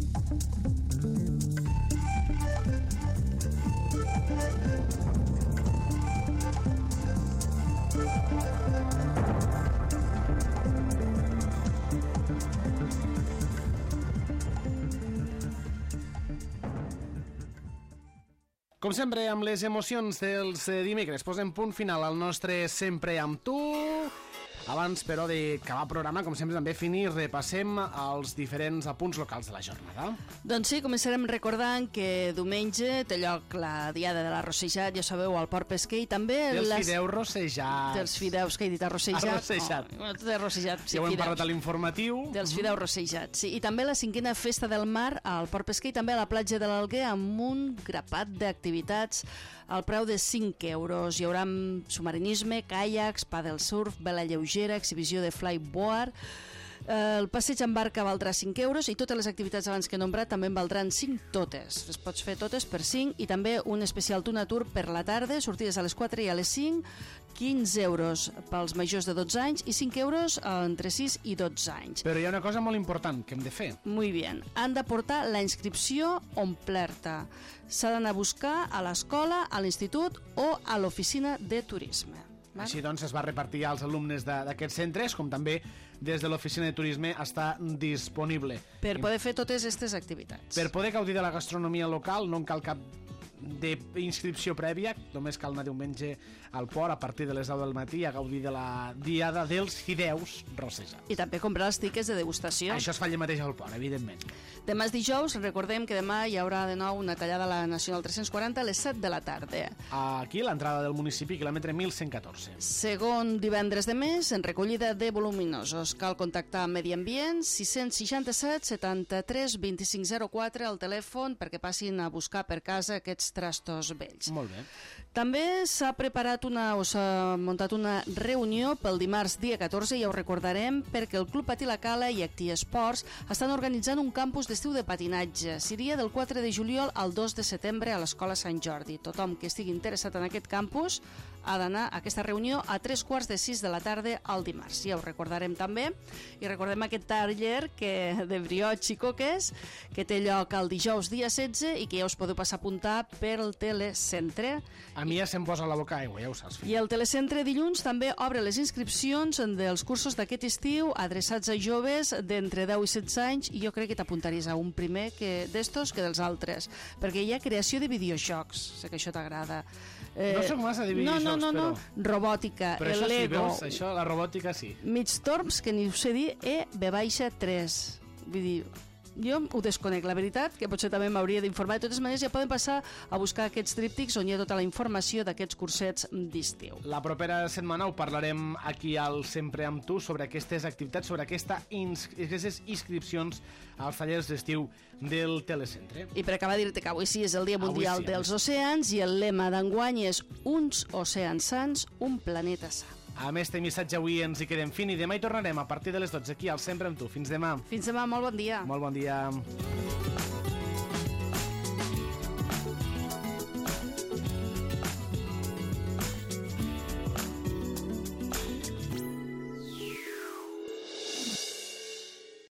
Com sempre, amb les emocions dels dimecres, posem punt final al nostre Sempre amb tu. Abans, però, d'acabar el programa, com sempre, també Fini, repassem els diferents apunts locals de la jornada. Doncs sí, començarem recordant que diumenge té lloc la Diada de l'arrossejat, ja sabeu, al Port Pesquer, i també... Dels les... fideus rossejats. Dels fideus, que he dit arrossejat. Arrossejat. Oh, bueno, tot és arrossejat, sí, ja ho hem fideus. parlat a l'informatiu. Dels fideus rossejats, sí. I també la cinquena Festa del Mar al Port Pesquer i també a la platja de l'Alguer amb un grapat d'activitats al preu de cinc euros. Hi haurà submarinisme, caiacs, paddle surf, vela lleugera, exhibició de flyboard. El passeig en barca valdrà cinc euros i totes les activitats abans que he nombrat també en valdran cinc totes. Les pots fer totes per cinc i també un especial Tuna Tour per la tarda, sortides a les quatre i a les cinc, quinze euros pels majors de dotze anys i cinc euros entre sis i dotze anys. Però hi ha una cosa molt important que hem de fer. Muy bien. Han de portar la inscripció omplerta. S'ha d'anar a buscar a l'escola, a l'institut o a l'oficina de turisme. Va? Així doncs es va repartir als alumnes d'aquests centres, com també des de l'oficina de turisme està disponible. Per poder fer totes aquestes activitats. Per poder gaudir de la gastronomia local no en cal cap d'inscripció prèvia, només cal anar diumenge al port a partir de les deu del matí a gaudir de la Diada dels Fideus Rossejats. I també comprar els tiquets de degustació. Això es fa allà mateix al port, evidentment. Demà és dijous, recordem que demà hi haurà de nou una tallada a la Nacional tres-cents quaranta a les set de la tarda. Aquí, a l'entrada del municipi, quilòmetre mil cent catorze. Segon divendres de mes, en recollida de voluminosos. Cal contactar amb Medi Ambient, sis-cents seixanta-set setanta-tres vint-i-cinc zero quatre, al telèfon, perquè passin a buscar per casa aquests trastos vells. Molt bé. També s'ha preparat una, o s'ha muntat una reunió pel dimarts dia catorze, ja ho recordarem, perquè el Club Patí la Cala i Acti Esports estan organitzant un campus d'estiu de patinatge. Seria del quatre de juliol al dos de setembre a l'Escola Sant Jordi. Tothom que estigui interessat en aquest campus ha d'anar a aquesta reunió a tres quarts de sis de la tarda al dimarts. Ja ho recordarem també. I recordem aquest taller que, de briots i coques que té lloc el dijous dia setze i que ja us podeu passar a apuntar pel telecentre. A mi ja se'm posa a la boca aigua, ja ho saps. I el telecentre dilluns també obre les inscripcions dels cursos d'aquest estiu adreçats a joves d'entre deu i setze anys, i jo crec que t'apuntaries a un primer que d'estos que dels altres, perquè hi ha creació de videojocs, sé que això t'agrada. Eh, no soc massa de videojocs, no, no, no, però... no. Robòtica, però això Lego... sí, veus, això, la robòtica sí. Midstorms, que ni ho sé dir, E B tres. Vull dir, jo ho desconec, la veritat, que potser també m'hauria d'informar. De totes maneres, ja poden passar a buscar aquests tríptics on hi ha tota la informació d'aquests cursets d'estiu. La propera setmana ho parlarem aquí al Sempre amb tu sobre aquestes activitats, sobre aquesta ins aquestes inscripcions als tallers d'estiu del telecentre. I per acabar dir-te que avui sí és el Dia Mundial sí, dels Oceans i el lema d'enguany és Uns oceans sans, un planeta sa. Amb este missatge avui ens hi quedem fin i demà hi tornarem a partir de les dotze aquí al Sempre amb tu. Fins demà. Fins demà, molt bon dia. Molt bon dia.